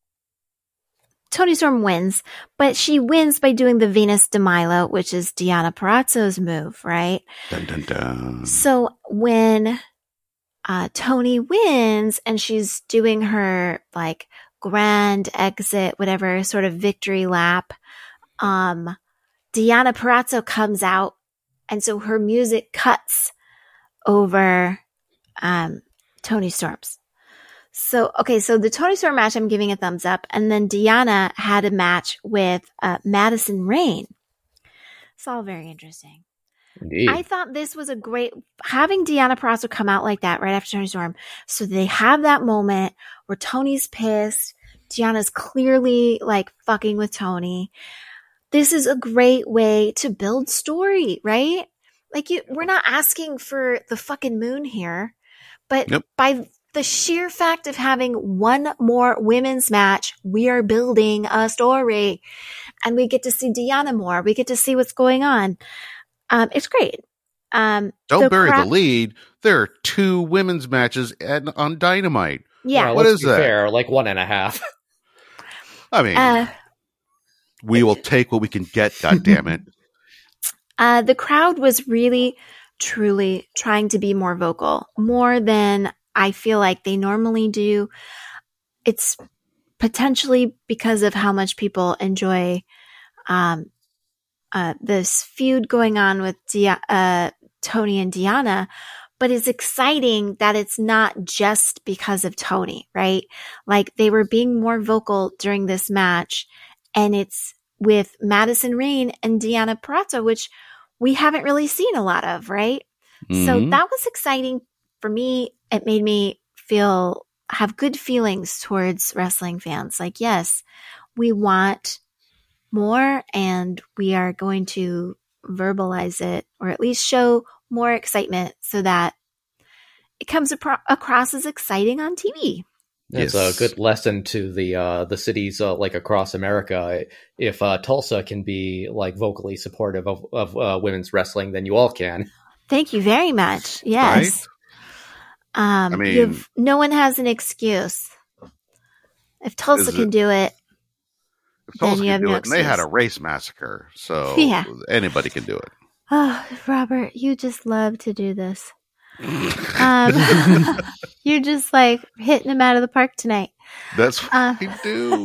Toni Storm wins, but she wins by doing the Venus de Milo, which is Deonna Purrazzo's move, right? Dun, dun, dun. So when uh, Toni wins and she's doing her like grand exit, whatever sort of victory lap, um, Deonna Purrazzo comes out, and so her music cuts over um, Toni Storm's. So, okay, so the Toni Storm match, I'm giving a thumbs up. And then Deonna had a match with uh, Madison Rayne. It's all very interesting. Indeed. I thought this was a great, having Deonna Purrazzo come out like that right after Toni Storm. So they have that moment where Tony's pissed. Deanna's clearly like fucking with Toni. This is a great way to build story, right? Like you, we're not asking for the fucking moon here, but Nope. by the sheer fact of having one more women's match, we are building a story, and we get to see Deonna more. We get to see what's going on. Um, it's great. Um, Don't the bury crap- the lead. There are two women's matches at, on Dynamite. Yeah. Well, What let's is be that? Fair, like one and a half. I mean, Uh, we will take what we can get, goddammit. uh, the crowd was really, truly trying to be more vocal, more than I feel like they normally do. It's potentially because of how much people enjoy um, uh, this feud going on with Di- uh, Tony and Deonna, but it's exciting that it's not just because of Tony, right? Like they were being more vocal during this match, and it's with Madison Rayne and Deonna Purrazzo, which we haven't really seen a lot of, right? Mm-hmm. So that was exciting for me. It made me feel, have good feelings towards wrestling fans. Like, yes, we want more, and we are going to verbalize it, or at least show more excitement so that it comes apro- across as exciting on T V. It's yes. a good lesson to the uh, the cities uh, like across America. If uh, Tulsa can be like vocally supportive of, of uh, women's wrestling, then you all can. Thank you very much. Yes. Right? Um, I mean, you've, no one has an excuse. If Tulsa can it, do it, if Tulsa can do no it, and they had a race massacre, so yeah. anybody can do it. Oh, Robert, you just love to do this. um, you're just like hitting them out of the park tonight. That's what uh, I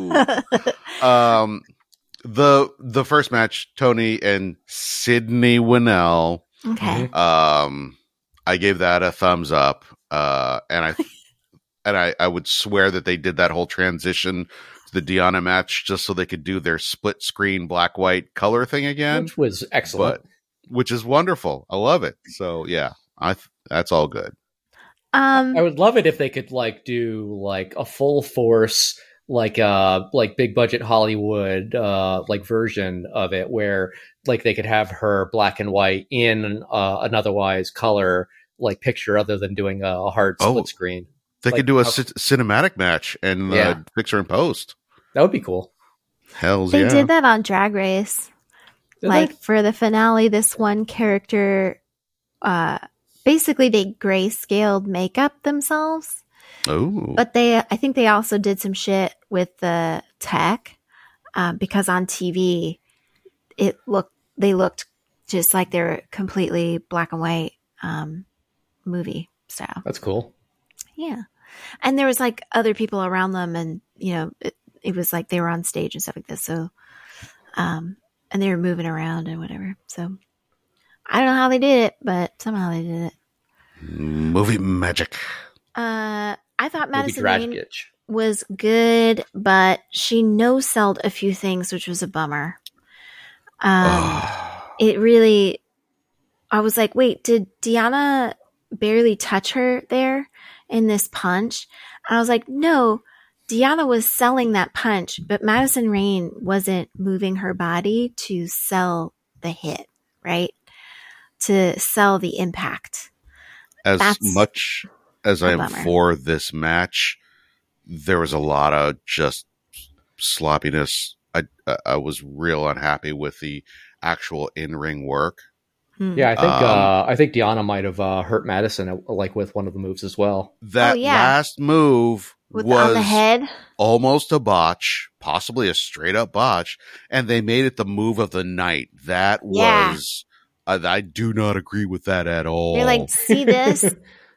do. um, the the first match, Tony and Sydney Winnell. Okay. Um, I gave that a thumbs up. Uh, and I and I, I would swear that they did that whole transition to the Deonna match just so they could do their split screen black white color thing again, which was excellent. But, which is wonderful. I love it. So yeah, I that's all good. Um, I would love it if they could like do like a full force, like uh like big budget Hollywood uh like version of it, where like they could have her black and white in uh, an otherwise color like picture, other than doing a, a hard split oh, screen. They like, could do a c- cinematic match and yeah. uh, picture in post. That would be cool. Hells they yeah! They did that on Drag Race. Did like they? For the finale, this one character, uh, basically they grayscaled makeup themselves. Oh, but they, I think they also did some shit with the tech, um, because on T V, it looked they looked just like they were completely black and white, um, movie style. That's cool. Yeah, and there was like other people around them, and you know, it, it was like they were on stage and stuff like this. So, um. And they were moving around and whatever. So I don't know how they did it, but somehow they did it. Movie magic. Uh, I thought Madison Rayne was good, but she no-selled a few things, which was a bummer. Um, oh. It really, I was like, wait, did Deonna barely touch her there in this punch? And I was like, no. Deonna was selling that punch, but Madison Rayne wasn't moving her body to sell the hit, right? To sell the impact. As That's much as I am bummer. For this match, there was a lot of just sloppiness. I I was real unhappy with the actual in-ring work. Hmm. Yeah, I think um, uh, I think Deonna might have uh, hurt Madison like with one of the moves as well. That oh, yeah. last move With was on the head? Almost a botch, possibly a straight up botch, and they made it the move of the night. That yeah. was, uh, I do not agree with that at all. You're like, see this?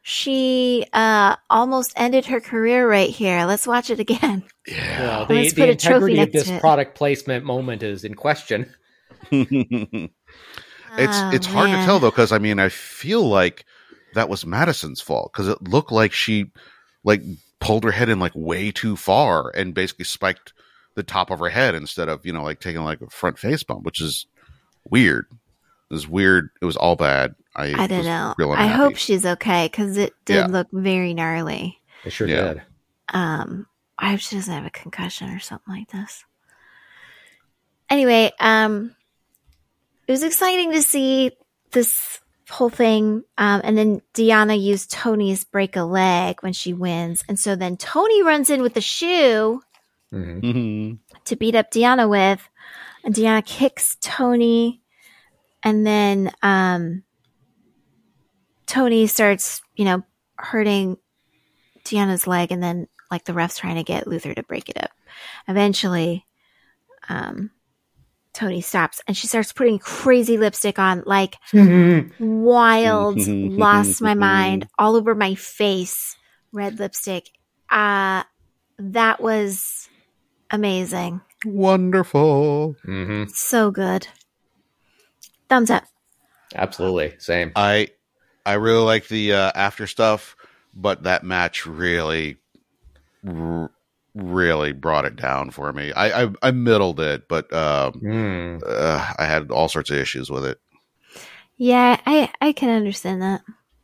She uh, almost ended her career right here. Let's watch it again. Yeah, yeah the, the integrity of this product placement moment is in question. It's oh, it's hard man. to tell though, because I mean I feel like that was Madison's fault, because it looked like she like pulled her head in like way too far and basically spiked the top of her head instead of, you know, like taking like a front face bump, which is weird. It was weird. It was all bad. I I don't know. I hope she's okay, because it did yeah. look very gnarly. It sure yeah. did. Um, I hope she doesn't have a concussion or something like this. Anyway, um. It was exciting to see this whole thing. Um, and then Deonna used Tony's break a leg when she wins. And so then Tony runs in with the shoe mm-hmm. to beat up Deonna with. And Deonna kicks Tony. And then um, Tony starts, you know, hurting Deonna's leg. And then, like, the ref's trying to get Luther to break it up. Eventually, um, Tony stops and she starts putting crazy lipstick on, like wild, lost my mind, all over my face, red lipstick. Uh, that was amazing. Wonderful. Mm-hmm. So good. Thumbs up. Absolutely. Same. I I really like the uh, after stuff, but that match really, r- really brought it down for me. I I, I middled it, but um, Mm. uh, I had all sorts of issues with it. Yeah, I I can understand that.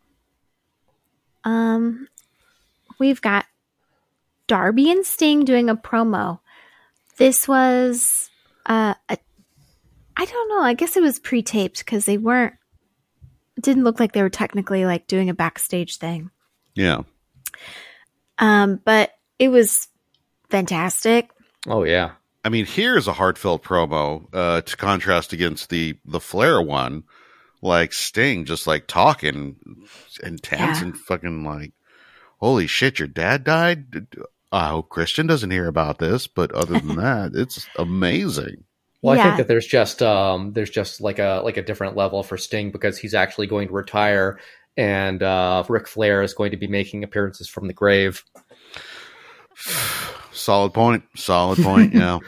Um, we've got Darby and Sting doing a promo. This was uh, a, I don't know. I guess it was pre-taped because they weren't. It didn't look like they were technically like doing a backstage thing. Yeah. Um, but it was fantastic. Oh yeah. I mean, here's a heartfelt promo uh, to contrast against the the Flair one. Like Sting just like talking intense Yeah. and fucking like, holy shit, your dad died? I hope Christian doesn't hear about this, but other than that, it's amazing. Well, I Yeah. think that there's just um, there's just like a like a different level for Sting because he's actually going to retire, and uh, Ric Flair is going to be making appearances from the grave. Solid point. Solid point. Yeah.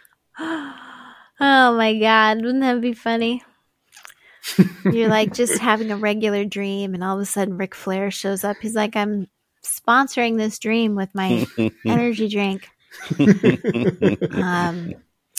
Oh my god, wouldn't that be funny? You're like just having a regular dream, and all of a sudden Ric Flair shows up. He's like, I'm sponsoring this dream with my energy drink. Um,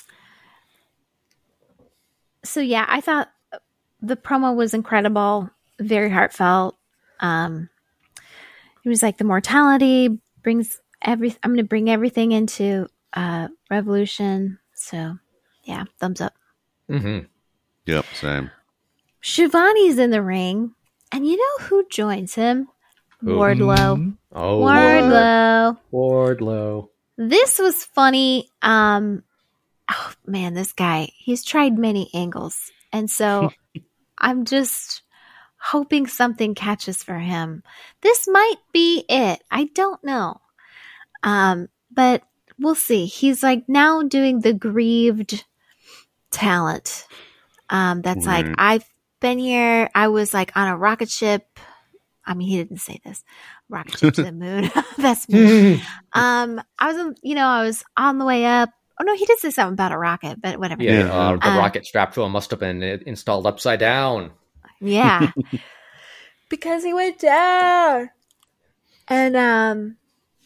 so yeah, I thought the promo was incredible, very heartfelt. Um, it was like the mortality brings every. I'm going to bring everything into uh, Revolution. So yeah, thumbs up. Mm-hmm. Yep. Same. Shivani's in the ring, and you know who joins him? Who? Wardlow. Oh, Wardlow. Wardlow. This was funny. Um, oh man, this guy, he's tried many angles. And so I'm just hoping something catches for him. This might be it. I don't know. Um, but we'll see. He's like now doing the grieved talent. Um, that's like, Right. I've been here. I was like on a rocket ship. I mean, he didn't say this. Rocket ship to the moon. That's me. Um, I was, you know, I was on the way up. Oh no, he did say something about a rocket, but whatever. Yeah, Yeah. uh, the Uh, rocket strapped to him must have been uh, installed upside down. Yeah. Because he went down. And um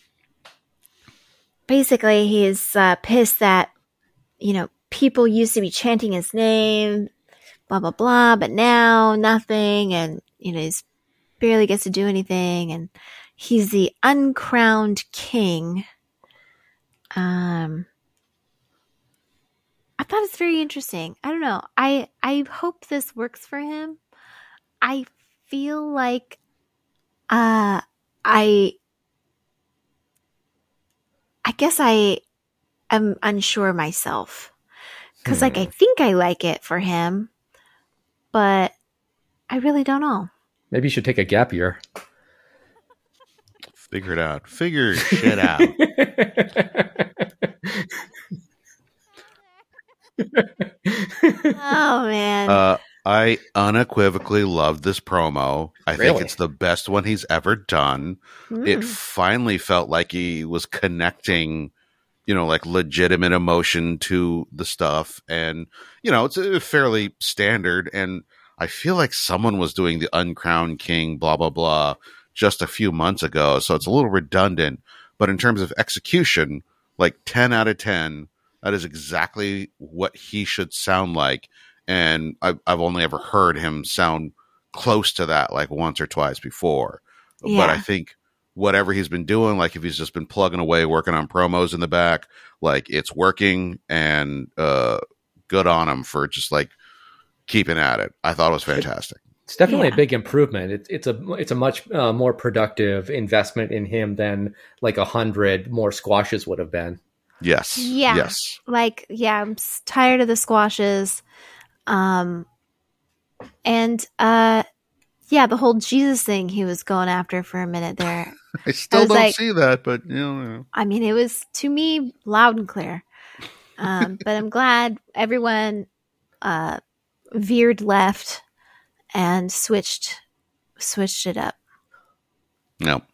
basically he's uh, pissed that, you know, people used to be chanting his name, blah blah blah, but now nothing, and you know, he's barely gets to do anything, and he's the uncrowned king. Um I thought it's very interesting. I don't know. I I hope this works for him. I feel like uh I I guess I am unsure myself. Cuz like I think I like it for him, but I really don't know. Maybe you should take a gap year. Figure it out. Figure shit out. Oh man. Uh, I unequivocally love this promo. I think Really? it's the best one he's ever done. It Mm. finally felt like he was connecting, you know, like legitimate emotion to the stuff. And, you know, it's uh, fairly standard. And I feel like someone was doing the uncrowned king, blah, blah, blah, just a few months ago. So it's a little redundant. But in terms of execution, like ten out of ten, that is exactly what he should sound like. And I've, I've only ever heard him sound close to that like once or twice before. Yeah. But I think whatever he's been doing, like if he's just been plugging away, working on promos in the back, like it's working, and uh, good on him for just like keeping at it. I thought it was fantastic. It's definitely Yeah. a big improvement. It's it's a it's a much uh, more productive investment in him than like a hundred more squashes would have been. Yes. Yeah. Yes. Like, yeah, I'm s- tired of the squashes. Um, and, uh, yeah, the whole Jesus thing he was going after for a minute there. I still was don't like- see that, but you know. I mean, it was to me loud and clear. Um, but I'm glad everyone, uh, veered left and switched, switched it up. No.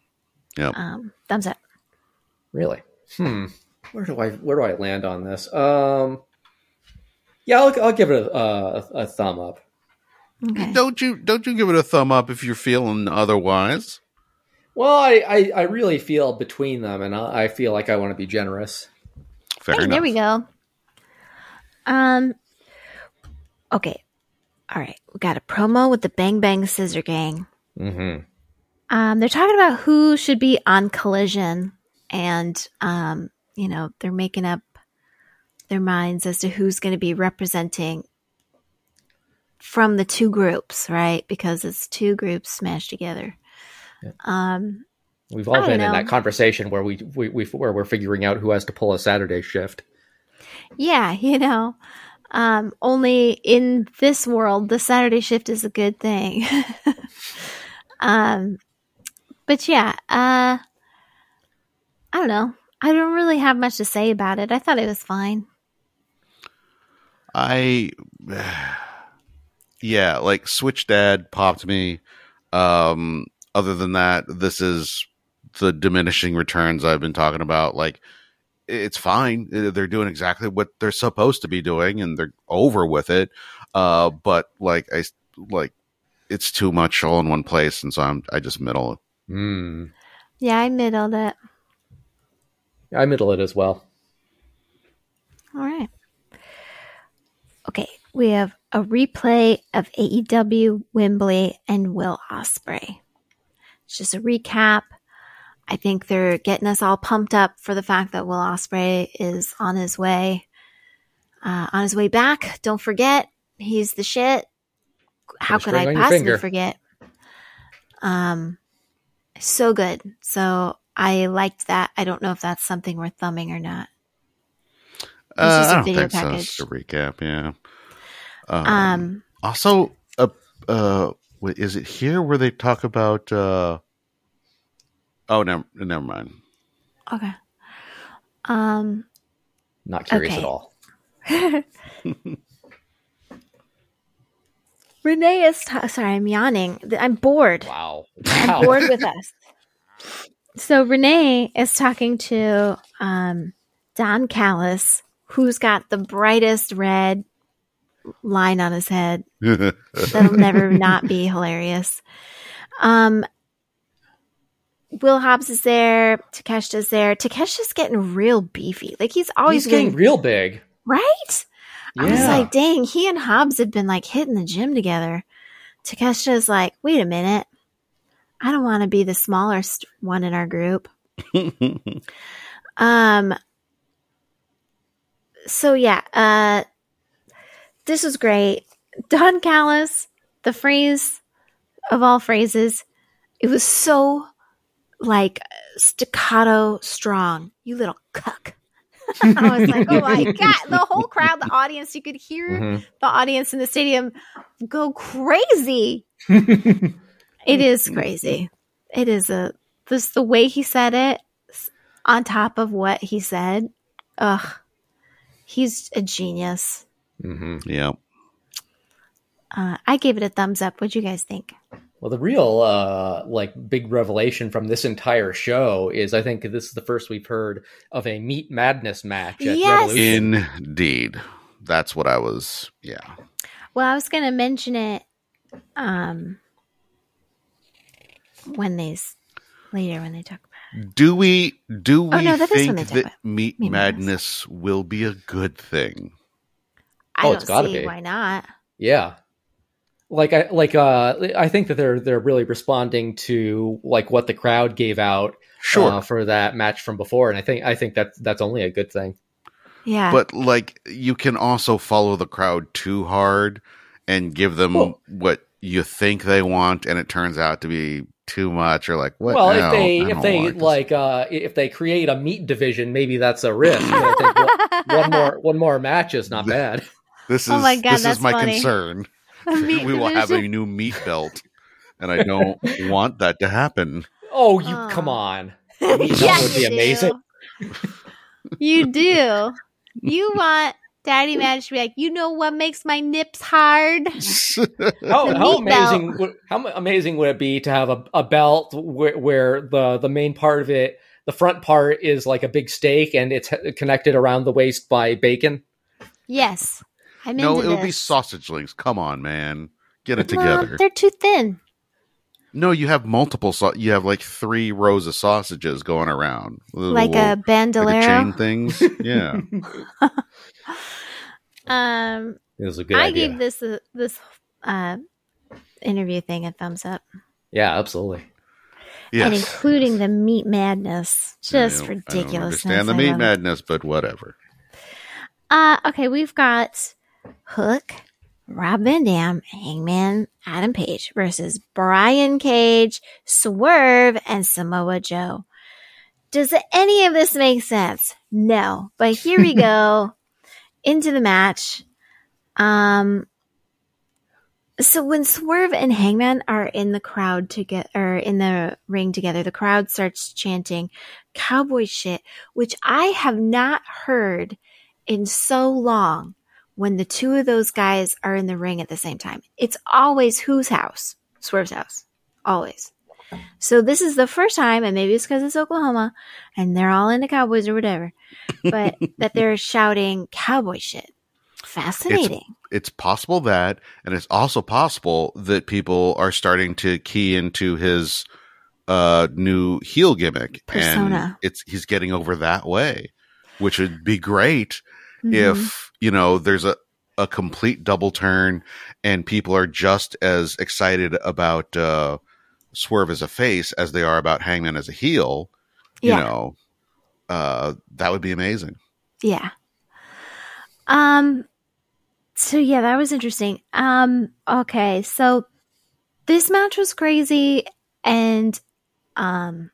Yep. Um, thumbs up. Really? Hmm. Where do I where do I land on this? Um. Yeah, I'll, I'll give it a, a, a thumb up. Okay. Don't you don't you give it a thumb up if you're feeling otherwise? Well, I, I, I really feel between them, and I, I feel like I want to be generous. Fair Hey, enough. there we go. Um. Okay. All right. We got a promo with the Bang Bang Scissor Gang. Mm-hmm. Um, they're talking about who should be on Collision, and um, you know, they're making up their minds as to who's going to be representing from the two groups, right? Because it's two groups smashed together. Yeah. Um, We've all I don't been in know. that conversation where we, we we where we're figuring out who has to pull a Saturday shift. yeah, you know, um, only in this world, the Saturday shift is a good thing. um, but yeah, uh, I don't know. I don't really have much to say about it. I thought it was fine. I, yeah, like Switch Dad popped me. Um, other than that, this is the diminishing returns I've been talking about. Like, it's fine. They're doing exactly what they're supposed to be doing, and they're over with it. Uh, but like, I like, it's too much all in one place, and so I'm I just middle it. Mm. Yeah, I middled it. I middle it as well. All right. Okay, we have a replay of A E W Wembley and Will Ospreay. It's just a recap. I think they're getting us all pumped up for the fact that Will Ospreay is on his way, uh, on his way back. Don't forget, he's the shit. How Put a could I string on your possibly finger. forget? Um, so good. So I liked that. I don't know if that's something worth thumbing or not. Uh, just a I don't video think so. package. It's just a recap, yeah. Um, Um, also, uh, uh, wait, is it here where they talk about? Uh, oh, never, never mind. okay. Um, Not curious Okay. at all. Renee is ta- sorry, I'm yawning. I'm bored. Wow. I'm Wow. bored with us. So Renee is talking to um, Don Callis, who's got the brightest red line on his head. That'll never not be hilarious. Um, Will Hobbs is there. Takeshita's there. Takeshita's getting real beefy. Like he's always He's getting getting real big. right. I was Yeah. like, dang, he and Hobbs have been like hitting the gym together. Takeshita's like, wait a minute. I don't want to be the smallest one in our group. Um. So yeah, uh, this was great. Don Callis, the phrase of all phrases, it was so like staccato strong. You little cuck. I was like, oh my God. The whole crowd, the audience, you could hear Mhm. the audience in the stadium go crazy. It is crazy. It is a, this, the way he said it on top of what he said. Ugh. He's a genius. Mhm. Yeah. Uh, I gave it a thumbs up. What'd you guys think? Well, the real uh, like big revelation from this entire show is I think this is the first we've heard of a Meat Madness match at Yes! Revolution. Indeed. That's what I was. Yeah. Well, I was going to mention it um, when they s- later when they talk about it. Do we do we Oh, no, that is when think they talk that about Meat Meat Madness will be a good thing? I Oh, don't it's gotta see be. why not. Yeah. Like I like uh I think that they're they're really responding to like what the crowd gave out Sure. uh, for that match from before, and I think I think that's that's only a good thing. Yeah. But like you can also follow the crowd too hard and give them Well- what you think they want, and it turns out to be too much, or like what? Well, No, if they I if don't they like this. like uh if they create a meat division, maybe that's a risk. But I think one, one more one more match is not bad. this is Oh my God, this that's is my funny. concern. A meat We will have a division. new meat belt, and I don't want that to happen. Oh, you Oh. come on! Meat Yeah, belt would be you amazing. do. You do. You want Daddy managed to be like, you know what makes my nips hard? How, The how meat amazing! belt. Would, how amazing would it be to have a, a belt where, where the the main part of it, the front part, is like a big steak, and it's connected around the waist by bacon? Yes. I'm No, into it would be this. sausage links. Come on, man. Get it No, together. they're too thin. No, you have multiple. Sau- you have like three rows of sausages going around, Little- Like a like bandolero. the chain things. Yeah, um, It was a good I idea. gave this uh, this uh, interview thing a thumbs up, Yeah, absolutely. and yes. including the meat madness, just I don't- I don't ridiculous. understand the meat madness, but whatever. Uh, okay, we've got Hook, Rob Van Dam, Hangman Adam Page versus Brian Cage, Swerve, and Samoa Joe. Does any of this make sense? No, but here we go into the match. Um, so when Swerve and Hangman are in the crowd to get, or in the ring together, the crowd starts chanting cowboy shit, which I have not heard in so long when the two of those guys are in the ring at the same time. It's always whose house? Swerve's house. Always. So this is the first time, and maybe it's because it's Oklahoma and they're all into cowboys or whatever, but that they're shouting cowboy shit. Fascinating. It's possible that, and it's also possible that people are starting to key into his uh, new heel gimmick, Persona. and it's he's getting over that way, which would be great Mhm. if you know there's a a complete double turn and people are just as excited about uh, Swerve as a face as they are about Hangman as a heel. You Yeah. know, uh, that would be amazing. Yeah. Um, so yeah, that was interesting. Um, okay. So this match was crazy. And, um,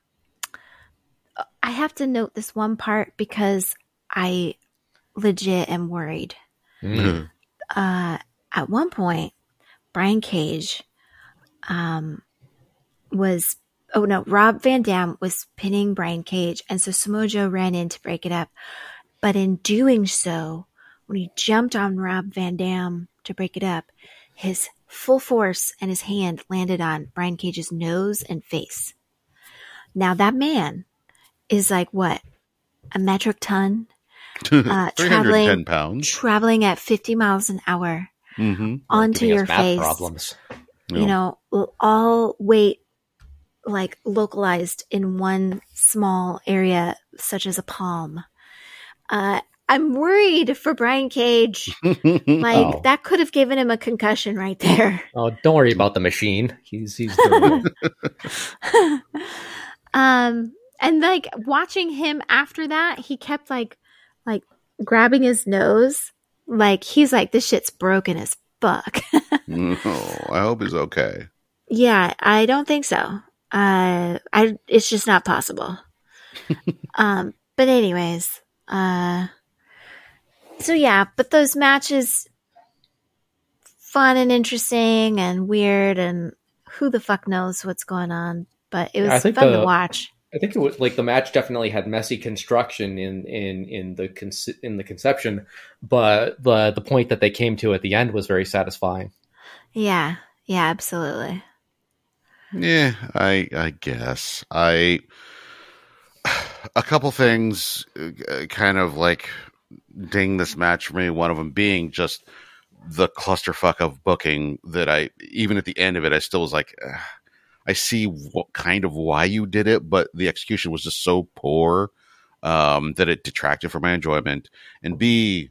I have to note this one part because I legit am worried. Mm. Uh, at one point, Brian Cage, um, was, oh no, Rob Van Dam was pinning Brian Cage. And so Samoa Joe ran in to break it up. But in doing so, when he jumped on Rob Van Dam to break it up, his full force and his hand landed on Brian Cage's nose and face. Now that man is like what? A metric ton? Uh, three hundred ten traveling, pounds. traveling at fifty miles an hour Mm-hmm. onto Giving us your math face. problems. You know, all weight like localized in one small area, such as a palm. Uh, I'm worried for Brian Cage. Like Oh. that could have given him a concussion right there. Oh, don't worry about the machine. He's he's doing it. um, and like watching him after that, he kept like, like grabbing his nose. Like he's like, this shit's broken as fuck. No, I hope he's okay. Yeah, I don't think so. Uh, I it's just not possible. um, but anyways, uh, so yeah, but those matches, fun and interesting and weird, and who the fuck knows what's going on? But it was I think fun the- to watch. I think it was like the match definitely had messy construction in in in the conce- in the conception, but the the point that they came to at the end was very satisfying. Yeah, yeah, absolutely. Yeah, I I guess I a couple things uh, kind of like ding this match for me. One of them being just the clusterfuck of booking that I even at the end of it I still was like. Ugh. I see what kind of why you did it, but the execution was just so poor um, that it detracted from my enjoyment. And B,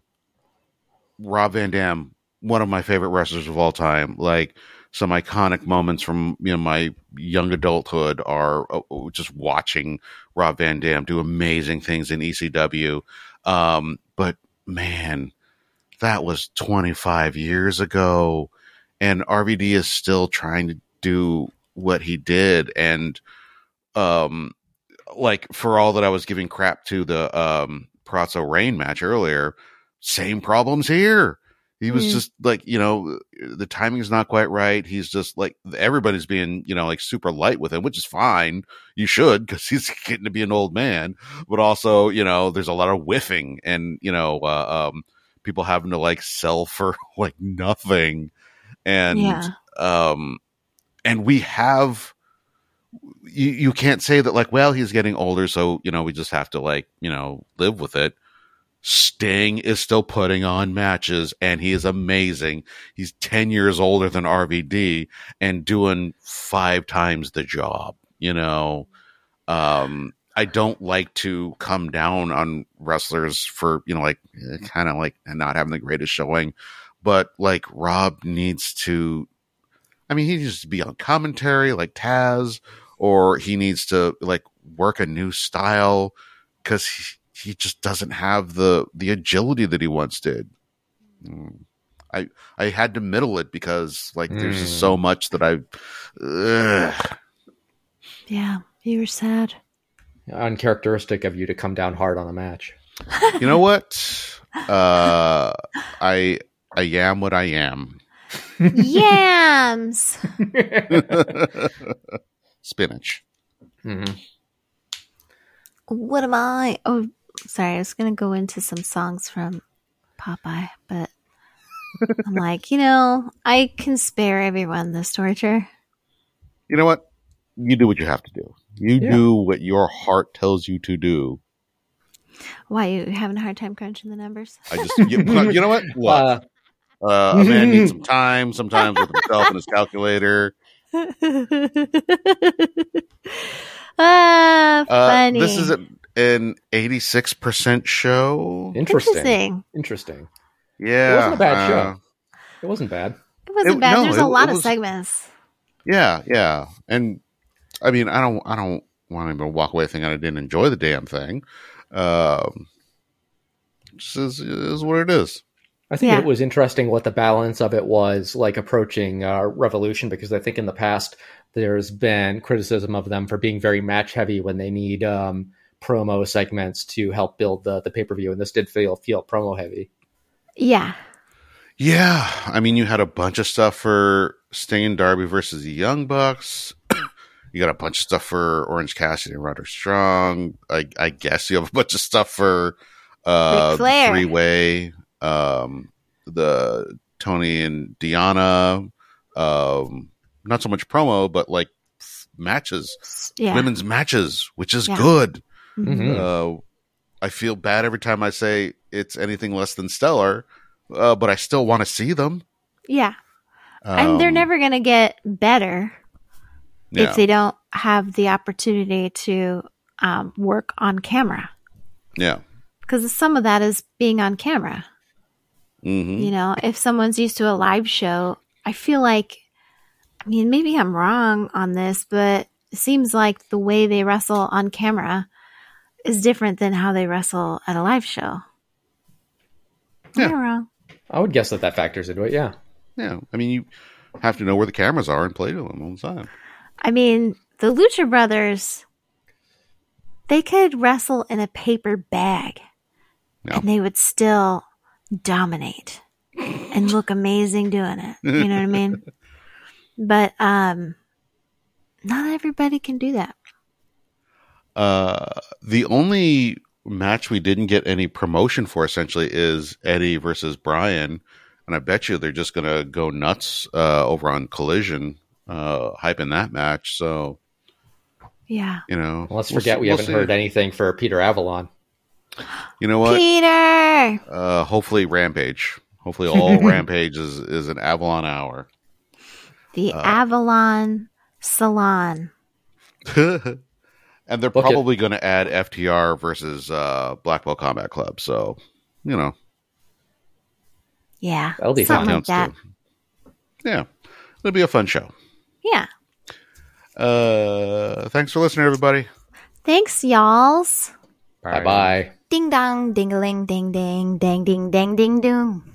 Rob Van Dam, one of my favorite wrestlers of all time. Like some iconic moments from you know my young adulthood are uh, just watching Rob Van Dam do amazing things in E C W. Um, but man, that was twenty-five years ago, and R V D is still trying to do what he did. And um like for all that I was giving crap to the um Prazzo Rain match earlier, same problems here. He was Mm. just like, you know, the timing is not quite right. He's just like everybody's being, you know, like super light with him, which is fine. You should, because he's getting to be an old man. But also, you know, there's a lot of whiffing and, you know, uh, um people having to like sell for like nothing, and Yeah. um, and we have. You, you can't say that like, well, he's getting older, so, you know, we just have to like, you know, live with it. Sting is still putting on matches, and he is amazing. He's ten years older than R V D and doing five times the job, you know. Um, I don't like to come down on wrestlers for, you know, like kind of like not having the greatest showing, but like Rob needs to, I mean, he needs to be on commentary like Taz, or he needs to like work a new style, because he, he just doesn't have the the agility that he once did. I I had to middle it because like mm. there's just so much that I. Ugh. Yeah, you were sad. Uncharacteristic of you to come down hard on a match. You know what? Uh, I I am what I am. Yams. Spinach. Mm-hmm. What am I? Oh, sorry. I was going to go into some songs from Popeye, but I'm like, you know, I can spare everyone this torture. You know what? You do what you have to do. You yeah. do what your heart tells you to do. Why, you having a hard time crunching the numbers? I just, you, you know what? Look, uh, uh, a man needs some time, sometimes with himself and his calculator. Ah, funny. Uh, this is a, an eighty-six percent show. Interesting. Interesting. Interesting. Yeah. It wasn't a bad uh, show. It wasn't bad. It wasn't It- bad. no, There's it- a lot it of was- segments. Yeah, yeah. And I mean, I don't, I don't want to even walk away thinking I didn't enjoy the damn thing. Um, this is, is what it is. I think Yeah. it was interesting what the balance of it was like approaching uh, Revolution, because I think in the past there's been criticism of them for being very match heavy when they need um, promo segments to help build the, the pay-per-view. And this did feel, feel promo heavy. Yeah. Yeah. I mean, you had a bunch of stuff for Sting and Darby versus the Young Bucks. You got a bunch of stuff for Orange Cassidy and Roderick Strong. I, I guess you have a bunch of stuff for uh, Ric Flair. the three-way, um, the Tony and Deanna. Um, not so much promo, but like f- matches, Yeah. women's matches, which is Yeah. good. Mhm. Uh, I feel bad every time I say it's anything less than stellar, uh, but I still want to see them. Yeah. and they're Um, never going to get better yeah. if they don't have the opportunity to um, work on camera. Yeah. Because some of that is being on camera. hmm You know, if someone's used to a live show, I feel like, I mean, maybe I'm wrong on this, but it seems like the way they wrestle on camera is different than how they wrestle at a live show. Yeah. Am I wrong? I would guess that that factors into it, yeah. Yeah. I mean, you have to know where the cameras are and play to them all the time. I mean, the Lucha Brothers, they could wrestle in a paper bag Yeah. and they would still dominate and look amazing doing it. You know what I mean? But um, not everybody can do that. Uh, the only match we didn't get any promotion for essentially is Eddie versus Bryan. And I bet you they're just going to go nuts uh, over on Collision, uh, hyping that match. So, Yeah. you know. Well, let's we'll forget see- we we'll haven't see. heard anything for Peter Avalon. You know what? Peter! Uh, hopefully Rampage. Hopefully all Rampage is, is an Avalon hour. The Uh, Avalon Salon. And they're Book it. probably going to add F T R versus uh, Blackwell Combat Club. So, you know. Yeah. That'll be something fun. like that. Counts too. Yeah. It'll be a fun show. Yeah. Uh, thanks for listening, everybody. Thanks, y'alls. Bye-bye. Ding dong, ding a ling, ding ding, dang ding, dang ding doom.